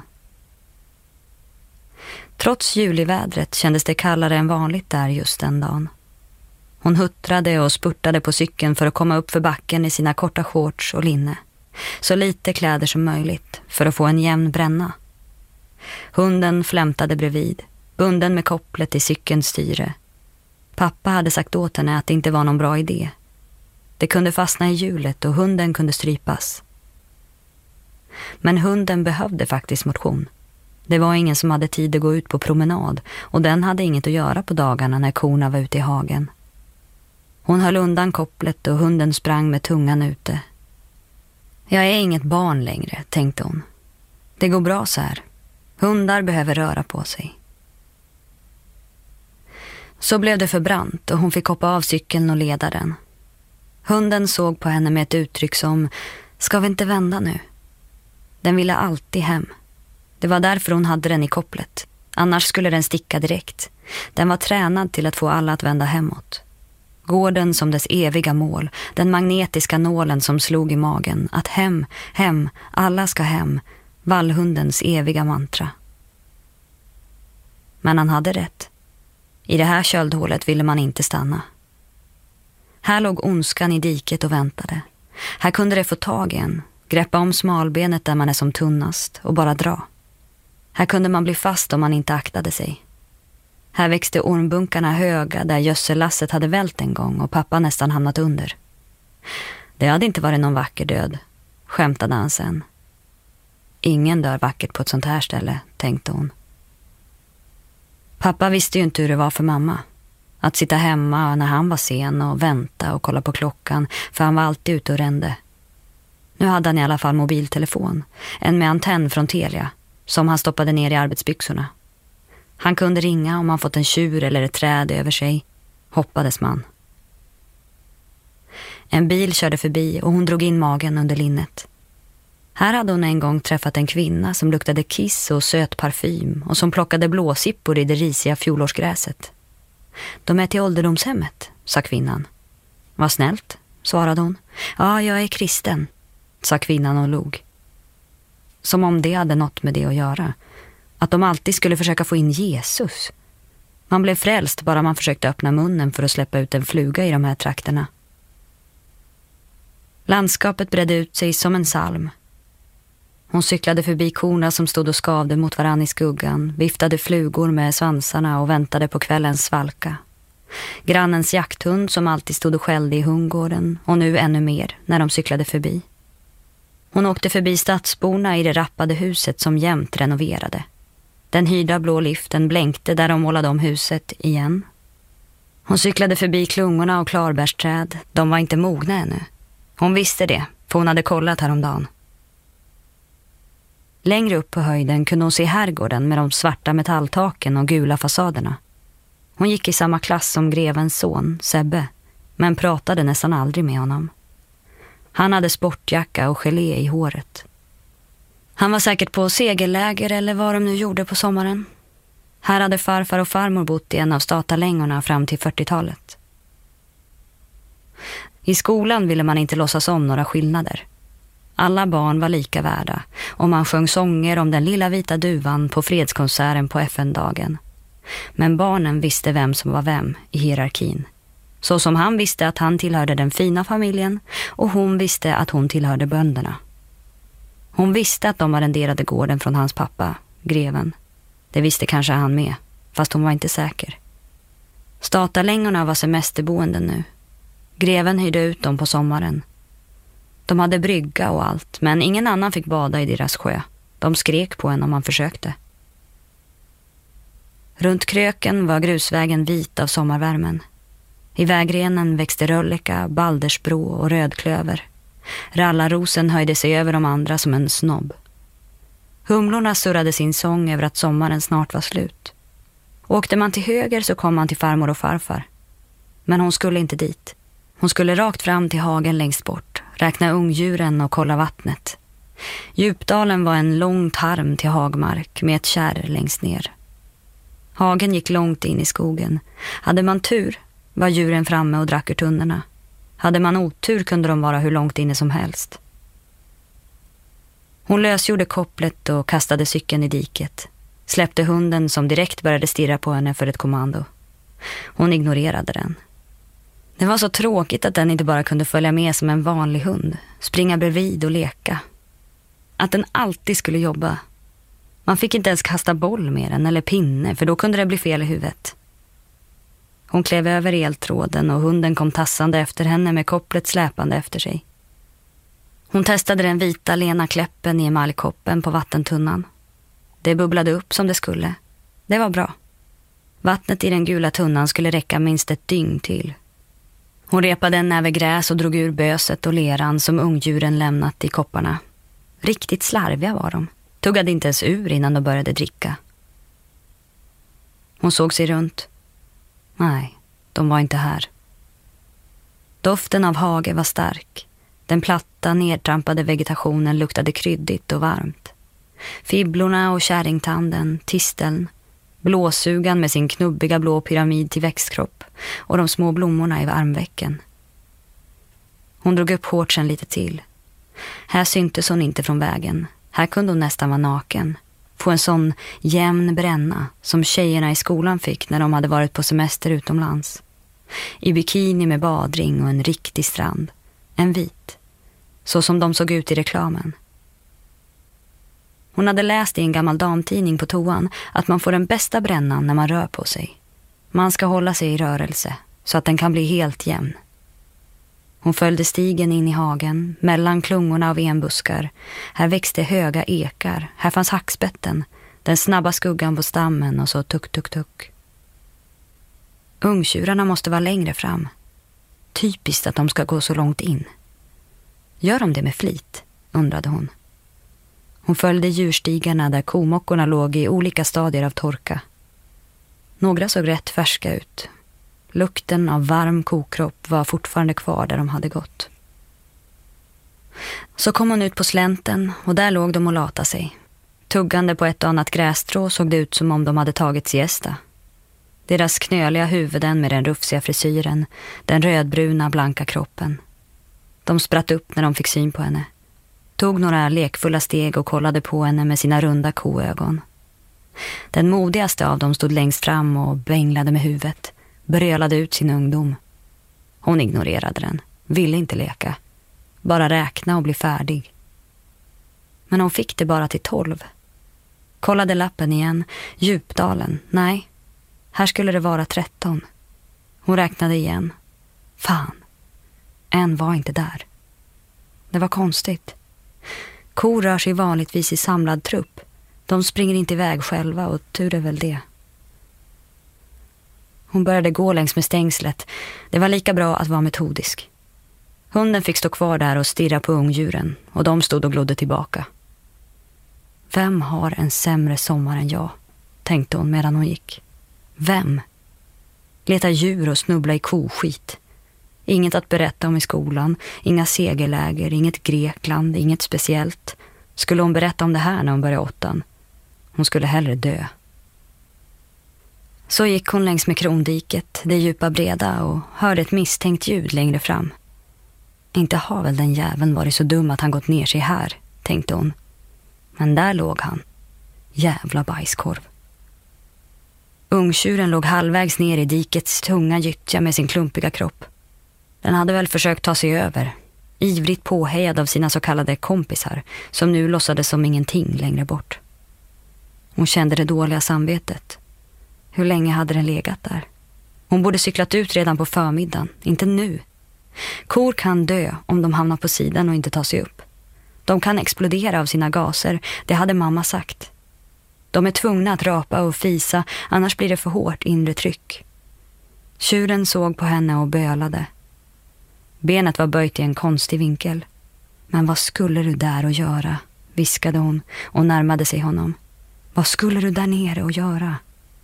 Trots julivädret kändes det kallare än vanligt där just den dagen. Hon huttrade och spurtade på cykeln för att komma upp för backen i sina korta shorts och linne. Så lite kläder som möjligt för att få en jämn bränna. Hunden flämtade bredvid, bunden med kopplet i cykelns styre. Pappa hade sagt åt henne att det inte var någon bra idé. Det kunde fastna i hjulet och hunden kunde strypas. Men hunden behövde faktiskt motion. Det var ingen som hade tid att gå ut på promenad och den hade inget att göra på dagarna när korna var ute i hagen. Hon höll undan kopplet och hunden sprang med tungan ute. Jag är inget barn längre, tänkte hon. Det går bra så här. Hundar behöver röra på sig. Så blev det för brant och hon fick hoppa av cykeln och leda den. Hunden såg på henne med ett uttryck som, ska vi inte vända nu? Den ville alltid hem. Det var därför hon hade den i kopplet. Annars skulle den sticka direkt. Den var tränad till att få alla att vända hemåt. Gården som dess eviga mål, den magnetiska nålen som slog i magen, att hem, hem, alla ska hem, vallhundens eviga mantra. Men han hade rätt. I det här köldhålet ville man inte stanna. Här låg ondskan i diket och väntade. Här kunde det få tag i en, greppa om smalbenet där man är som tunnast och bara dra. Här kunde man bli fast om man inte aktade sig. Här växte ormbunkarna höga där gödsellasset hade vält en gång och pappa nästan hamnat under. Det hade inte varit någon vacker död, skämtade han sen. Ingen dör vackert på ett sånt här ställe, tänkte hon. Pappa visste ju inte hur det var för mamma. Att sitta hemma när han var sen och vänta och kolla på klockan, för han var alltid ute och rände. Nu hade han i alla fall mobiltelefon, en med antenn från Telia, som han stoppade ner i arbetsbyxorna. Han kunde ringa om han fått en tjur eller ett träd över sig, hoppades man. En bil körde förbi och hon drog in magen under linnet. Här hade hon en gång träffat en kvinna som luktade kiss och söt parfym och som plockade blåsippor i det risiga fjolårsgräset. De är till ålderdomshemmet, sa kvinnan. Vad snällt, svarade hon. Ja, jag är kristen, sa kvinnan och log. Som om det hade något med det att göra. Att de alltid skulle försöka få in Jesus. Man blev frälst bara man försökte öppna munnen för att släppa ut en fluga i de här trakterna. Landskapet bredde ut sig som en salm. Hon cyklade förbi korna som stod och skavde mot varann i skuggan, viftade flugor med svansarna och väntade på kvällens svalka. Grannens jakthund som alltid stod och skällde i hundgården och nu ännu mer när de cyklade förbi. Hon åkte förbi stadsborna i det rappade huset som jämt renoverade. Den hyrda blå liften blänkte där de målade om huset igen. Hon cyklade förbi klungorna och klarbärsträd. De var inte mogna ännu. Hon visste det, för hon hade kollat häromdagen. Längre upp på höjden kunde hon se herrgården med de svarta metalltaken och gula fasaderna. Hon gick i samma klass som grevens son, Sebbe, men pratade nästan aldrig med honom. Han hade sportjacka och gelé i håret. Han var säkert på segelläger eller vad de nu gjorde på sommaren. Här hade farfar och farmor bott i en av statarlängorna fram till 40-talet. I skolan ville man inte låtsas om några skillnader. Alla barn var lika värda och man sjöng sånger om den lilla vita duvan på fredskonserten på FN-dagen. Men barnen visste vem som var vem i hierarkin. Så som han visste att han tillhörde den fina familjen och hon visste att hon tillhörde bönderna. Hon visste att de arrenderade gården från hans pappa, greven. Det visste kanske han med, fast hon var inte säker. Statarlängorna var semesterboenden nu. Greven hyrde ut dem på sommaren. De hade brygga och allt, men ingen annan fick bada i deras sjö. De skrek på en om man försökte. Runt kröken var grusvägen vit av sommarvärmen. I vägrenen växte rölleka, baldersbro och rödklöver. Rallarrosen höjde sig över de andra som en snobb. Humlorna surrade sin sång över att sommaren snart var slut. Åkte man till höger så kom man till farmor och farfar. Men hon skulle inte dit. Hon skulle rakt fram till hagen längst bort, räkna ungdjuren och kolla vattnet. Djupdalen var en lång tarm till hagmark med ett kärr längst ner. Hagen gick långt in i skogen. Hade man tur var djuren framme och drack ur tunnorna. Hade man otur kunde de vara hur långt inne som helst. Hon lösgjorde kopplet och kastade cykeln i diket. Släppte hunden som direkt började stirra på henne för ett kommando. Hon ignorerade den. Det var så tråkigt att den inte bara kunde följa med som en vanlig hund. Springa bredvid och leka. Att den alltid skulle jobba. Man fick inte ens kasta boll med den eller pinne för då kunde det bli fel i huvudet. Hon klev över eltråden och hunden kom tassande efter henne med kopplet släpande efter sig. Hon testade den vita lena kläppen i emaljkoppen på vattentunnan. Det bubblade upp som det skulle. Det var bra. Vattnet i den gula tunnan skulle räcka minst ett dygn till. Hon repade en näve gräs och drog ur böset och leran som ungdjuren lämnat i kopparna. Riktigt slarviga var de. Tuggade inte ens ur innan de började dricka. Hon såg sig runt. Nej, de var inte här. Doften av hage var stark. Den platta, nedtrampade vegetationen luktade kryddigt och varmt. Fibblorna och kärringtanden, tisteln, blåsugan med sin knubbiga blå pyramid till växtkropp och de små blommorna i armvecken. Hon drog upp hårtsen lite till. Här syntes hon inte från vägen. Här kunde hon nästan vara naken. Få en sån jämn bränna som tjejerna i skolan fick när de hade varit på semester utomlands. I bikini med badring och en riktig strand. En vit. Så som de såg ut i reklamen. Hon hade läst i en gammal damtidning på toan att man får den bästa brännan när man rör på sig. Man ska hålla sig i rörelse så att den kan bli helt jämn. Hon följde stigen in i hagen, mellan klungorna av enbuskar. Här växte höga ekar, här fanns hackspetten, den snabba skuggan på stammen och så tuck, tuck, tuck. Ungtjurarna måste vara längre fram. Typiskt att de ska gå så långt in. Gör de det med flit, undrade hon. Hon följde djurstigarna där komockorna låg i olika stadier av torka. Några såg rätt färska ut. Lukten av varm kokropp var fortfarande kvar där de hade gått. Så kom hon ut på slänten och där låg de och lata sig. Tuggande på ett och annat grässtrå såg det ut som om de hade tagit siesta. Deras knöliga huvuden med den rufsiga frisyren, den rödbruna blanka kroppen. De spratt upp när de fick syn på henne. Tog några lekfulla steg och kollade på henne med sina runda koögon. Den modigaste av dem stod längst fram och bänglade med huvudet. Brölade ut sin ungdom. Hon ignorerade den. Ville inte leka. Bara räkna och bli färdig. Men hon fick det bara till 12. Kollade lappen igen. Djupdalen. Nej. Här skulle det vara 13. Hon räknade igen. Fan. En var inte där. Det var konstigt. Kor rör sig vanligtvis i samlad trupp. De springer inte iväg själva och tur är väl det. Hon började gå längs med stängslet. Det var lika bra att vara metodisk. Hunden fick stå kvar där och stirra på ungdjuren och de stod och glodde tillbaka. Vem har en sämre sommar än jag? Tänkte hon medan hon gick. Vem? Leta djur och snubbla i koskit. Inget att berätta om i skolan, inga segerläger, inget Grekland, inget speciellt. Skulle hon berätta om det här när hon började 8? Hon skulle hellre dö. Så gick hon längs med krondiket, det djupa breda, och hörde ett misstänkt ljud längre fram. Inte har väl den jäveln varit så dum att han gått ner sig här, tänkte hon. Men där låg han. Jävla bajskorv. Ungtjuren låg halvvägs ner i dikets tunga gyttja med sin klumpiga kropp. Den hade väl försökt ta sig över, ivrigt påhejad av sina så kallade kompisar, som nu låtsades som ingenting längre bort. Hon kände det dåliga samvetet. Hur länge hade den legat där? Hon borde cyklat ut redan på förmiddagen, inte nu. Kor kan dö om de hamnar på sidan och inte tar sig upp. De kan explodera av sina gaser, det hade mamma sagt. De är tvungna att rapa och fisa, annars blir det för hårt inre tryck. Tjuren såg på henne och bölade. Benet var böjt i en konstig vinkel. Men vad skulle du där att göra? Viskade hon och närmade sig honom. Vad skulle du där nere att göra?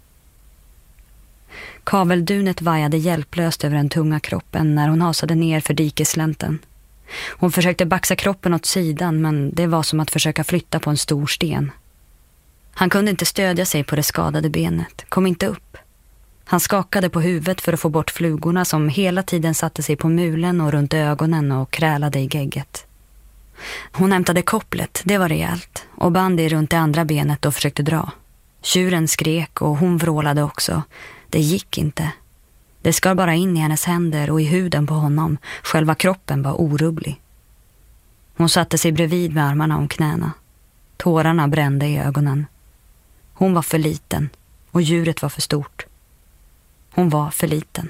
Kaveldunet vajade hjälplöst över den tunga kroppen när hon hasade ner för dikeslänten. Hon försökte baxa kroppen åt sidan, men det var som att försöka flytta på en stor sten. Han kunde inte stödja sig på det skadade benet, kom inte upp. Han skakade på huvudet för att få bort flugorna som hela tiden satte sig på mulen och runt ögonen och krälade i gegget. Hon hämtade kopplet, det var rejält, och band det runt det andra benet och försökte dra. Tjuren skrek och hon vrålade också. Det gick inte. Det skar bara in i hennes händer och i huden på honom. Själva kroppen var orubblig. Hon satte sig bredvid med armarna om knäna. Tårarna brände i ögonen. Hon var för liten och djuret var för stort. Hon var för liten.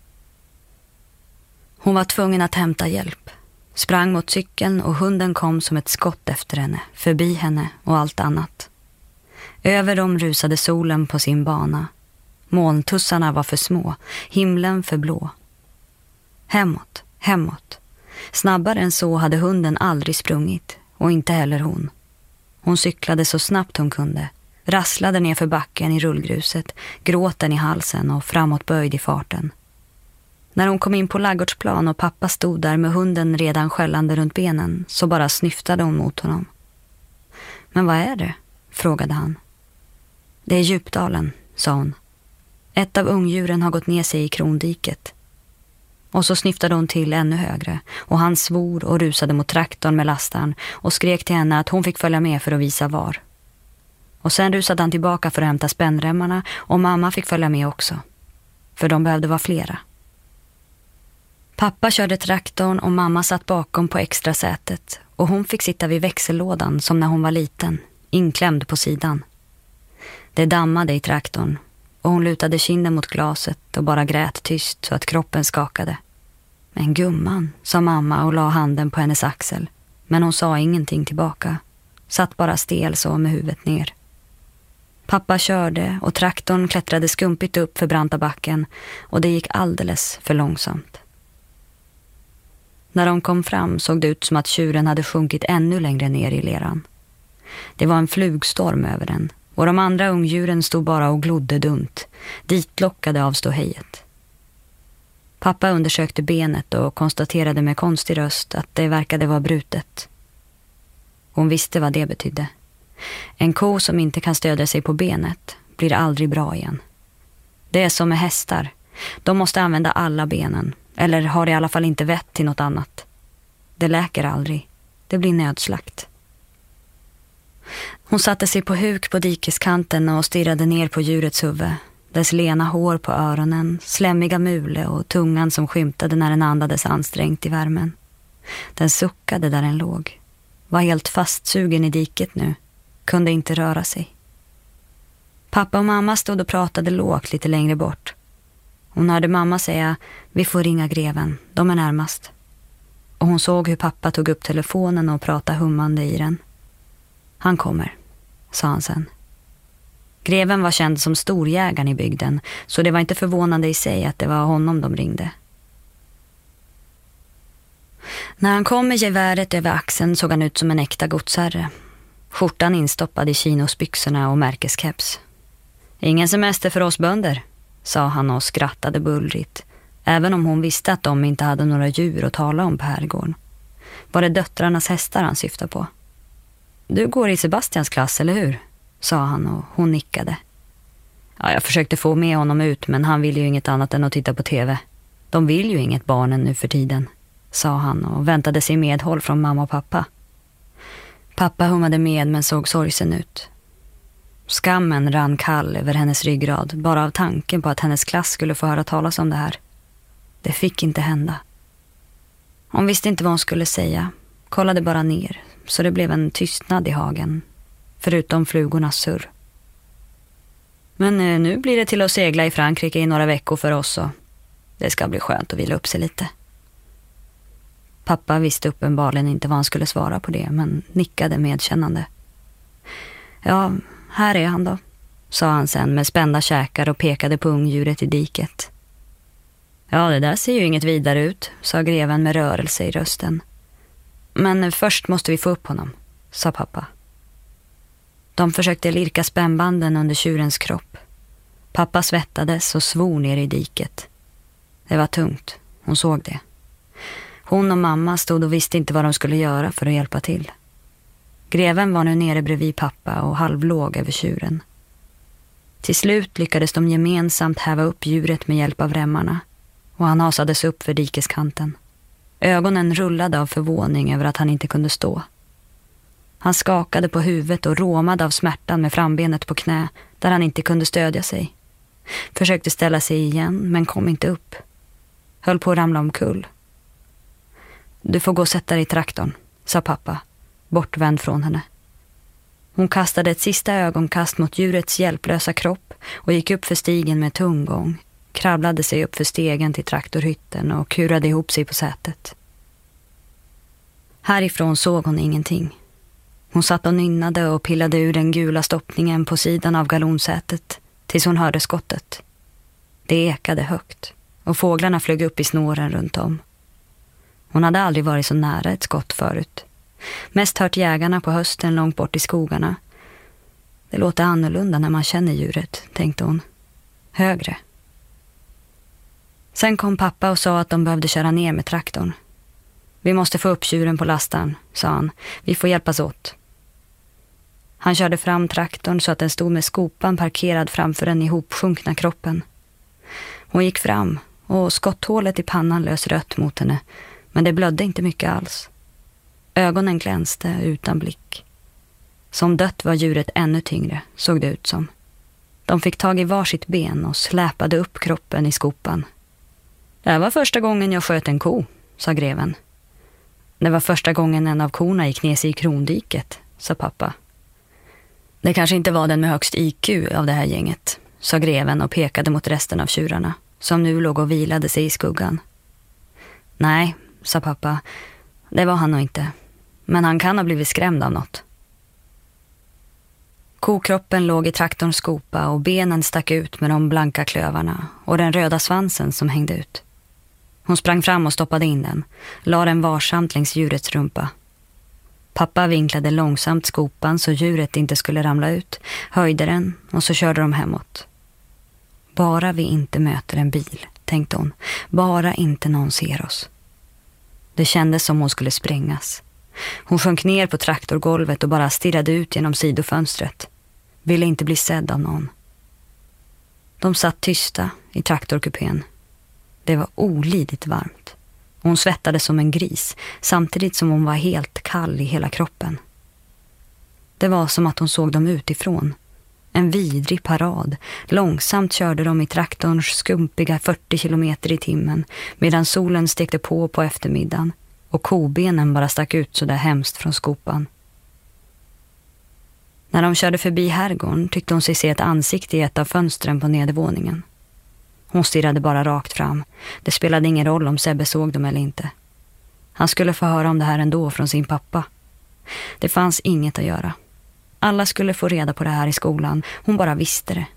Hon var tvungen att hämta hjälp. Sprang mot cykeln och hunden kom som ett skott efter henne, förbi henne och allt annat. Över dem rusade solen på sin bana. Molntussarna var för små, himlen för blå. Hemåt, hemåt. Snabbare än så hade hunden aldrig sprungit, och inte heller hon. Hon cyklade så snabbt hon kunde, rasslade ner för backen i rullgruset, gråten i halsen och framåt böjd i farten. När hon kom in på laggårdsplan och pappa stod där med hunden redan skällande runt benen, så bara snyftade hon mot honom. Men vad är det? Frågade han. Det är Djupdalen, sa hon. Ett av ungdjuren har gått ner sig i krondiket. Och så snyftade hon till ännu högre, och han svor och rusade mot traktorn med lastaren och skrek till henne att hon fick följa med för att visa var. Och sen rusade han tillbaka för att hämta spännremmarna, och mamma fick följa med också. För de behövde vara flera. Pappa körde traktorn och mamma satt bakom på extra sätet, och hon fick sitta vid växellådan som när hon var liten, inklämd på sidan. Det dammade i traktorn, och hon lutade kinden mot glaset och bara grät tyst så att kroppen skakade. Men gumman, sa mamma och la handen på hennes axel, men hon sa ingenting tillbaka. Satt bara stel så med huvudet ner. Pappa körde och traktorn klättrade skumpigt upp för branta backen, och det gick alldeles för långsamt. När de kom fram såg det ut som att tjuren hade sjunkit ännu längre ner i leran. Det var en flugstorm över den, och de andra ungdjuren stod bara och glodde dumt, ditlockade av ståhejet. Pappa undersökte benet och konstaterade med konstig röst att det verkade vara brutet. Hon visste vad det betydde. En ko som inte kan stödja sig på benet blir aldrig bra igen. Det är som med hästar. De måste använda alla benen, eller har i alla fall inte vett till något annat. Det läker aldrig. Det blir nödslakt. Hon satte sig på huk på dikeskanten och stirrade ner på djurets huvud. Dess lena hår på öronen, slämmiga mule och tungan som skymtade när den andades ansträngt i värmen. Den suckade där den låg. Var helt fastsugen i diket nu. Kunde inte röra sig. Pappa och mamma stod och pratade lågt lite längre bort. Hon hörde mamma säga, vi får ringa greven, de är närmast. Och hon såg hur pappa tog upp telefonen och pratade hummande i den. Han kommer, sa han sen. Greven var känd som storjägaren i bygden, så det var inte förvånande i sig att det var honom de ringde. När han kom med geväret över axeln såg han ut som en äkta godsherre. Skjortan instoppad i chinosbyxorna och märkeskeps. Ingen semester för oss bönder, sa han och skrattade bullrigt, även om hon visste att de inte hade några djur att tala om på herrgården. Var det döttrarnas hästar han syftade på? Du går i Sebastians klass, eller hur? Sa han och hon nickade. Ja, jag försökte få med honom ut, men han ville ju inget annat än att titta på tv. De vill ju inget barnen nu för tiden, sa han och väntade sig medhåll från mamma och pappa. Pappa hummade med men såg sorgsen ut. Skammen rann kall över hennes ryggrad, bara av tanken på att hennes klass skulle få höra talas om det här. Det fick inte hända. Hon visste inte vad hon skulle säga, kollade bara ner, så det blev en tystnad i hagen, förutom flugornas surr. Men nu blir det till att segla i Frankrike i några veckor för oss, och det ska bli skönt att vila upp sig lite. Pappa visste uppenbarligen inte vad han skulle svara på det, men nickade medkännande. Ja, här är han då, sa han sen med spända käkar och pekade på ungdjuret i diket. Ja, det där ser ju inget vidare ut, sa greven med rörelse i rösten. Men först måste vi få upp honom, sa pappa. De försökte lirka spännbanden under tjurens kropp. Pappa svettades och svor ner i diket. Det var tungt, hon såg det. Hon och mamma stod och visste inte vad de skulle göra för att hjälpa till. Greven var nu nere bredvid pappa och halvlåg över tjuren. Till slut lyckades de gemensamt häva upp djuret med hjälp av remmarna, och han hasades upp för dikeskanten. Ögonen rullade av förvåning över att han inte kunde stå. Han skakade på huvudet och råmade av smärtan med frambenet på knä där han inte kunde stödja sig. Försökte ställa sig igen men kom inte upp. Höll på att ramla omkull. Du får gå och sätta dig i traktorn, sa pappa, bortvänd från henne. Hon kastade ett sista ögonkast mot djurets hjälplösa kropp och gick upp för stigen med tung gång. Kravlade sig upp för stegen till traktorhytten och kurade ihop sig på sätet. Härifrån såg hon ingenting. Hon satt och nynnade och pillade ur den gula stoppningen på sidan av galonsätet tills hon hörde skottet. Det ekade högt och fåglarna flög upp i snåren runt om. Hon hade aldrig varit så nära ett skott förut. Mest hört jägarna på hösten långt bort i skogarna. Det låter annorlunda när man känner djuret, tänkte hon. Högre. Sen kom pappa och sa att de behövde köra ner med traktorn. Vi måste få upp tjuren på lastan, sa han. Vi får hjälpas åt. Han körde fram traktorn så att den stod med skopan parkerad framför den ihopsjunkna kroppen. Hon gick fram och skotthålet i pannan lös rött mot henne, men det blödde inte mycket alls. Ögonen glänste utan blick. Som dött var djuret ännu tyngre, såg det ut som. De fick tag i varsitt ben och släpade upp kroppen i skopan. Det var första gången jag sköt en ko, sa greven. Det var första gången en av korna gick ner sig i krondiket, sa pappa. Det kanske inte var den med högst IQ av det här gänget, sa greven och pekade mot resten av tjurarna, som nu låg och vilade sig i skuggan. Nej, sa pappa, det var han nog inte. Men han kan ha blivit skrämd av något. Kokroppen låg i traktorns skopa och benen stack ut med de blanka klövarna och den röda svansen som hängde ut. Hon sprang fram och stoppade in den, la den varsamt längs djurets rumpa. Pappa vinklade långsamt skopan så djuret inte skulle ramla ut, höjde den och så körde de hemåt. Bara vi inte möter en bil, tänkte hon. Bara inte någon ser oss. Det kändes som hon skulle sprängas. Hon sjönk ner på traktorgolvet och bara stirrade ut genom sidofönstret. Ville inte bli sedd av någon. De satt tysta i traktorkupén. Det var olidligt varmt. Hon svettade som en gris samtidigt som hon var helt kall i hela kroppen. Det var som att hon såg dem utifrån. En vidrig parad. Långsamt körde de i traktorns skumpiga 40 kilometer i timmen medan solen stekte på eftermiddagen och kobenen bara stack ut så där hemskt från skopan. När de körde förbi herrgården tyckte hon sig se ett ansikte i ett av fönstren på nedervåningen. Hon stirrade bara rakt fram. Det spelade ingen roll om Sebbe såg dem eller inte. Han skulle få höra om det här ändå från sin pappa. Det fanns inget att göra. Alla skulle få reda på det här i skolan. Hon bara visste det.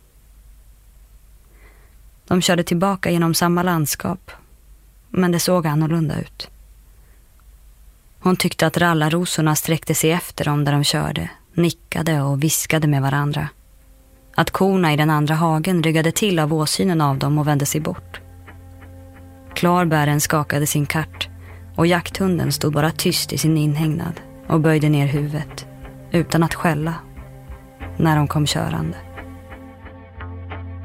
De körde tillbaka genom samma landskap. Men det såg annorlunda ut. Hon tyckte att rallarrosorna sträckte sig efter dem där de körde. Nickade och viskade med varandra. Att korna i den andra hagen ryggade till av åsynen av dem och vände sig bort. Klarbären skakade sin kart och jakthunden stod bara tyst i sin inhägnad och böjde ner huvudet utan att skälla när de kom körande.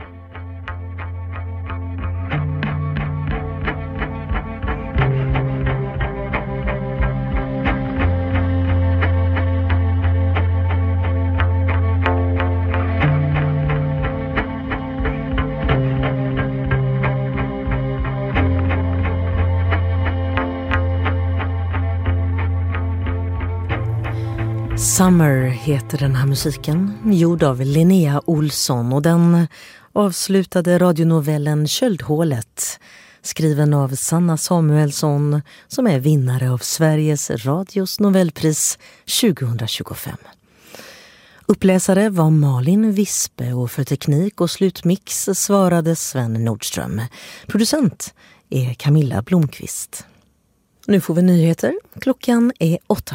Summer heter den här musiken, gjord av Linnea Olsson, och den avslutade radionovellen Köldhålet, skriven av Sanna Samuelsson, som är vinnare av Sveriges Radios Nobelpris 2025. Uppläsare var Malin Vispe och för teknik och slutmix svarade Sven Nordström. Producent är Camilla Blomqvist. Nu får vi nyheter. Klockan är 8.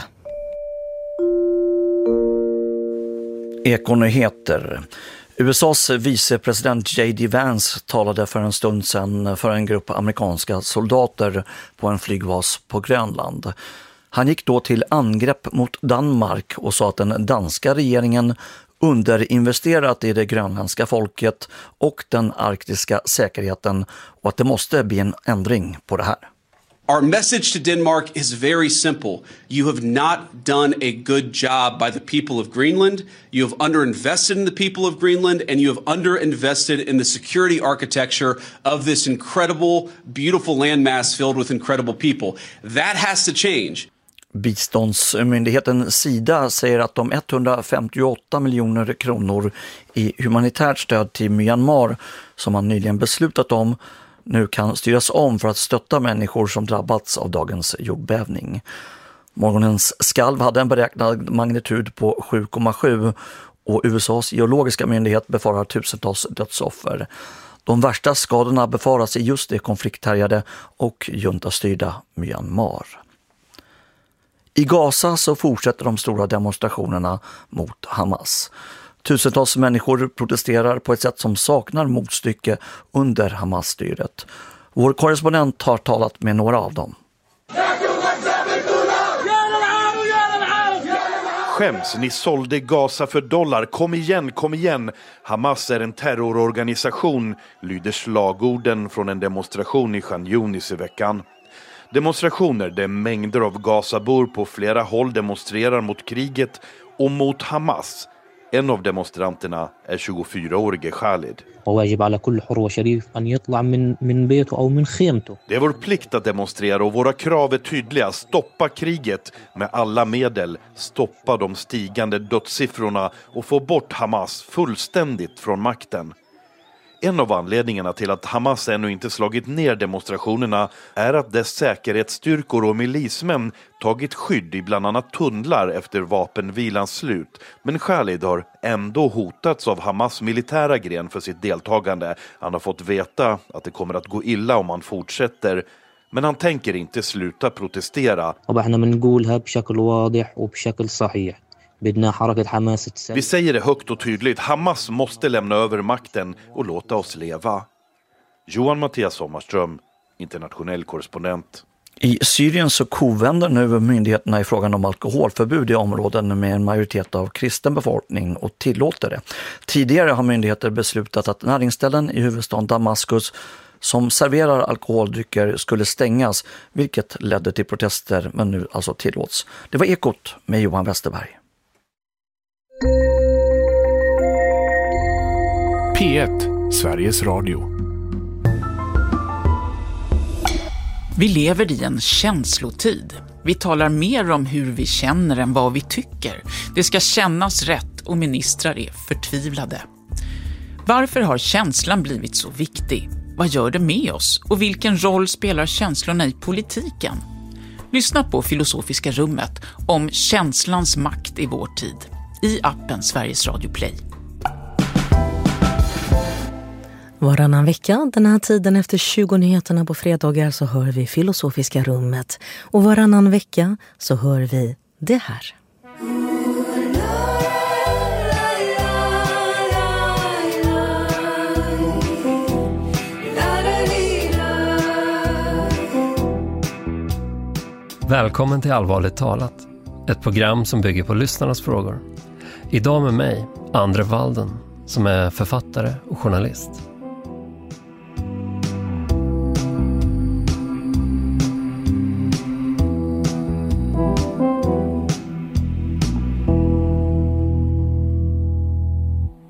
Ekonyheter. USAs vicepresident J.D. Vance talade för en stund sedan för en grupp amerikanska soldater på en flygbas på Grönland. Han gick då till angrepp mot Danmark och sa att den danska regeringen underinvesterat i det grönländska folket och den arktiska säkerheten och att det måste bli en ändring på det här. Our message to Denmark is very simple. You have not done a good job by the people of Greenland. You have underinvested in the people of Greenland, and you have underinvested in the security architecture of this incredible, beautiful landmass filled with incredible people. That has to change. Biståndsmyndigheten Sida säger att de 158 miljoner kronor i humanitärt stöd till Myanmar som man nyligen beslutat om nu kan styras om för att stötta människor som drabbats av dagens jordbävning. Morgonens skalv hade en beräknad magnitud på 7,7 och USAs geologiska myndighet befarar tusentals dödsoffer. De värsta skadorna befaras i just det konflikthärjade och juntastyrda Myanmar. I Gaza så fortsätter de stora demonstrationerna mot Hamas. Tusentals människor protesterar på ett sätt som saknar motstycke under Hamas-styret. Vår korrespondent har talat med några av dem. Skäms, ni sålde Gaza för dollar. Kom igen, kom igen. Hamas är en terrororganisation, lyder slagorden från en demonstration i Khan Yunis i veckan. Demonstrationer där mängder av Gazabor på flera håll demonstrerar mot kriget och mot Hamas. En av demonstranterna är 24-årige Khalid. Det är vår plikt att demonstrera och våra krav är tydliga. Stoppa kriget med alla medel. Stoppa de stigande dödssiffrorna och få bort Hamas fullständigt från makten. En av anledningarna till att Hamas ännu inte slagit ner demonstrationerna är att dess säkerhetsstyrkor och milismän tagit skydd i bland annat tunnlar efter vapenvilans slut. Men Khalid har ändå hotats av Hamas militära gren för sitt deltagande. Han har fått veta att det kommer att gå illa om han fortsätter. Men han tänker inte sluta protestera. Vi säger det högt och tydligt. Hamas måste lämna över makten och låta oss leva. Johan Mattias Sommarström, internationell korrespondent. I Syrien så kovänder nu myndigheterna i frågan om alkoholförbud i områden med en majoritet av kristen befolkning och tillåter det. Tidigare har myndigheter beslutat att näringsställen i huvudstaden Damaskus som serverar alkoholdrycker skulle stängas, vilket ledde till protester men nu alltså tillåts. Det var Ekot med Johan Westerberg. P1, Sveriges Radio. Vi lever i en känslotid. Vi talar mer om hur vi känner än vad vi tycker. Det ska kännas rätt och ministrar är förtvivlade. Varför har känslan blivit så viktig? Vad gör det med oss? Och vilken roll spelar känslorna i politiken? Lyssna på Filosofiska rummet om känslans makt i vår tid. I appen Sveriges Radio Play. Varannan vecka, den här tiden efter 20-nyheterna på fredagar, så hör vi Filosofiska rummet. Och varannan vecka så hör vi det här. Välkommen till Allvarligt talat. Ett program som bygger på lyssnarnas frågor. Idag med mig, Andre Walden, som är författare och journalist.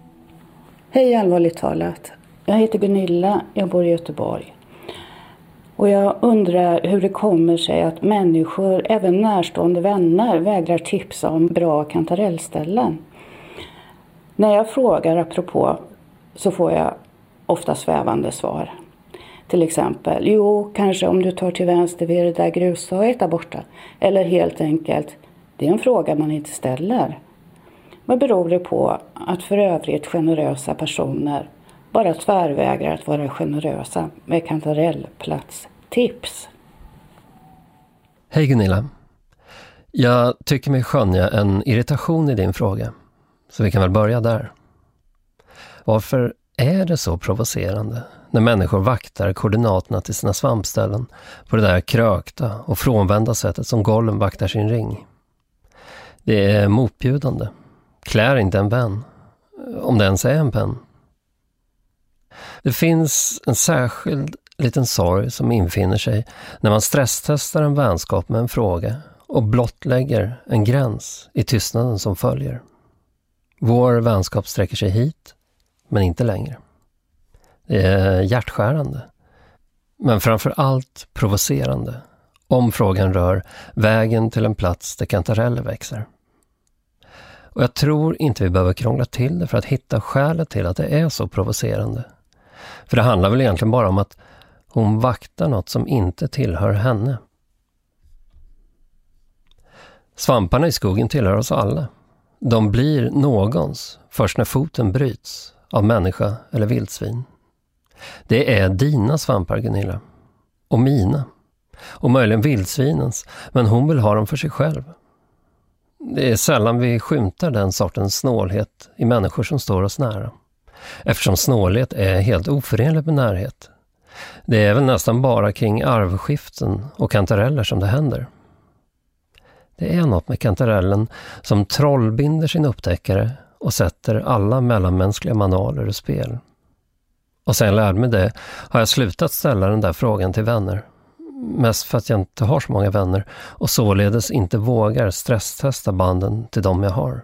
Hej Allvarligt talat. Jag heter Gunilla, jag bor i Göteborg. Och jag undrar hur det kommer sig att människor, även närstående vänner, vägrar tipsa om bra kantarellställen. När jag frågar apropå så får jag ofta svävande svar. Till exempel, jo, kanske om du tar till vänster vid det där grushaget där borta. Eller helt enkelt, det är en fråga man inte ställer. Vad beror det på att för övrigt generösa personer bara tvärvägrar att vara generösa med kantarellplatstips? Hej Gunilla. Jag tycker mig skönja en irritation i din fråga. Så vi kan väl börja där. Varför är det så provocerande när människor vaktar koordinaterna till sina svampställen på det där krökta och frånvända sättet som Gollum vaktar sin ring? Det är motbjudande. Klär inte en vän. Om det ens är en vän. Det finns en särskild liten sorg som infinner sig när man stresstestar en vänskap med en fråga och blottlägger en gräns i tystnaden som följer. Vår vänskap sträcker sig hit, men inte längre. Det är hjärtskärande, men framför allt provocerande om frågan rör vägen till en plats där kantareller växer. Och jag tror inte vi behöver krångla till det för att hitta skälet till att det är så provocerande. För det handlar väl egentligen bara om att hon vaktar något som inte tillhör henne. Svamparna i skogen tillhör oss alla. De blir någons först när foten bryts av människa eller vildsvin. Det är dina svampar, Gunilla. Och mina. Och möjligen vildsvinens, men hon vill ha dem för sig själv. Det är sällan vi skymtar den sortens snålhet i människor som står oss nära. Eftersom snålhet är helt oförenligt med närhet. Det är väl nästan bara kring arvskiften och kantareller som det händer. Det är något med kantarellen som trollbinder sin upptäckare och sätter alla mellanmänskliga manualer ur spel. Och sen lärde mig det har jag slutat ställa den där frågan till vänner. Mest för att jag inte har så många vänner och således inte vågar stresstesta banden till dem jag har.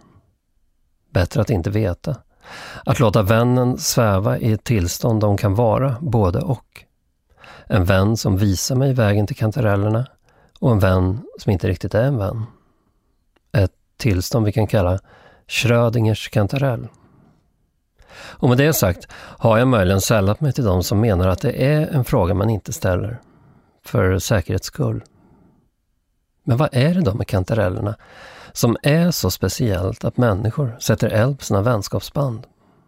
Bättre att inte veta. Att låta vännen sväva i ett tillstånd de kan vara både och. En vän som visar mig vägen till kantarellerna och en vän som inte riktigt är en vän. Ett tillstånd vi kan kalla Schrödingers kantarell. Och med det sagt har jag möjligen sällat mig till de som menar att det är en fråga man inte ställer. För säkerhets skull. Men vad är det då med kantarellerna som är så speciellt att människor sätter eld på sina vänskapsband?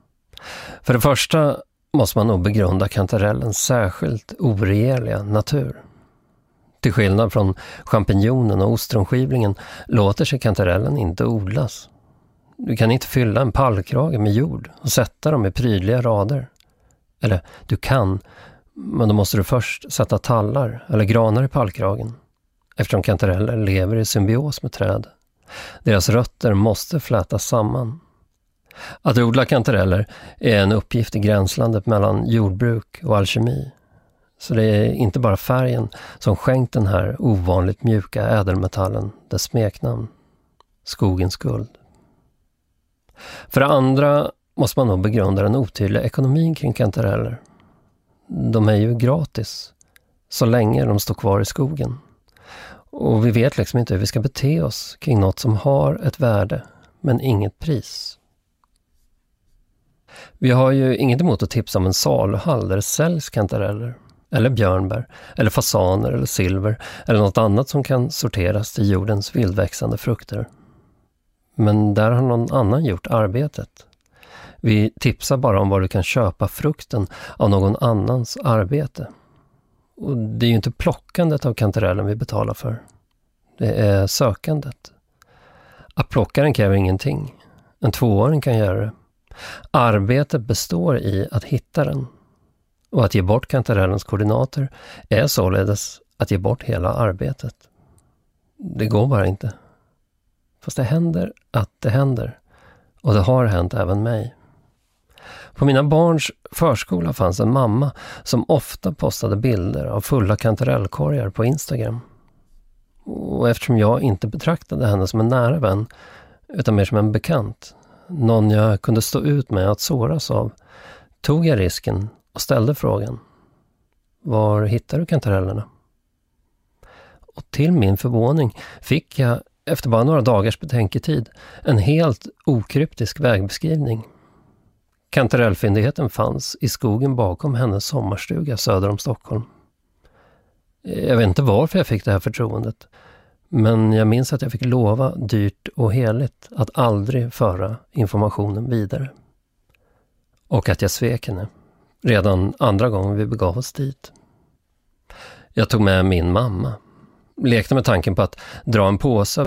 För det första måste man nog begrunda kantarellens särskilt oregerliga natur. Till skillnad från champinjonen och ostronskivlingen låter sig kantarellen inte odlas. Du kan inte fylla en pallkrage med jord och sätta dem i prydliga rader. Eller du kan, men då måste du först sätta tallar eller granar i pallkragen. Eftersom kantareller lever i symbios med träd. Deras rötter måste flätas samman. Att odla kantareller är en uppgift i gränslandet mellan jordbruk och alkemi. Så det är inte bara färgen som skänkt den här ovanligt mjuka ädelmetallen dess smeknamn. Skogens guld. För det andra måste man nog begrunda den otydliga ekonomin kring kantareller. De är ju gratis så länge de står kvar i skogen. Och vi vet liksom inte hur vi ska bete oss kring något som har ett värde men inget pris. Vi har ju inget emot att tipsa om en saluhall där det säljs kantareller eller björnbär eller fasaner eller silver eller något annat som kan sorteras till jordens vildväxande frukter. Men där har någon annan gjort arbetet. Vi tipsar bara om var du kan köpa frukten av någon annans arbete. Och det är ju inte plockandet av kantarellen vi betalar för. Det är sökandet. Att plocka den kräver ingenting. En 2-åring kan göra det. Arbetet består i att hitta den. Och att ge bort kantarellens koordinater är således att ge bort hela arbetet. Det går bara inte. Fast det händer att det händer. Och det har hänt även mig. På mina barns förskola fanns en mamma som ofta postade bilder av fulla kantarellkorgar på Instagram. Och eftersom jag inte betraktade henne som en nära vän utan mer som en bekant, någon jag kunde stå ut med att såras av, tog jag risken och ställde frågan. Var hittar du kantarellerna? Och till min förvåning fick jag efter bara några dagars betänketid en helt okryptisk vägbeskrivning. Kantarellfyndigheten fanns i skogen bakom hennes sommarstuga söder om Stockholm. Jag vet inte varför jag fick det här förtroendet, men jag minns att jag fick lova dyrt och heligt att aldrig föra informationen vidare. Och att jag svek henne redan andra gången vi begav oss dit. Jag tog med min mamma, lekte med tanken på att dra en påse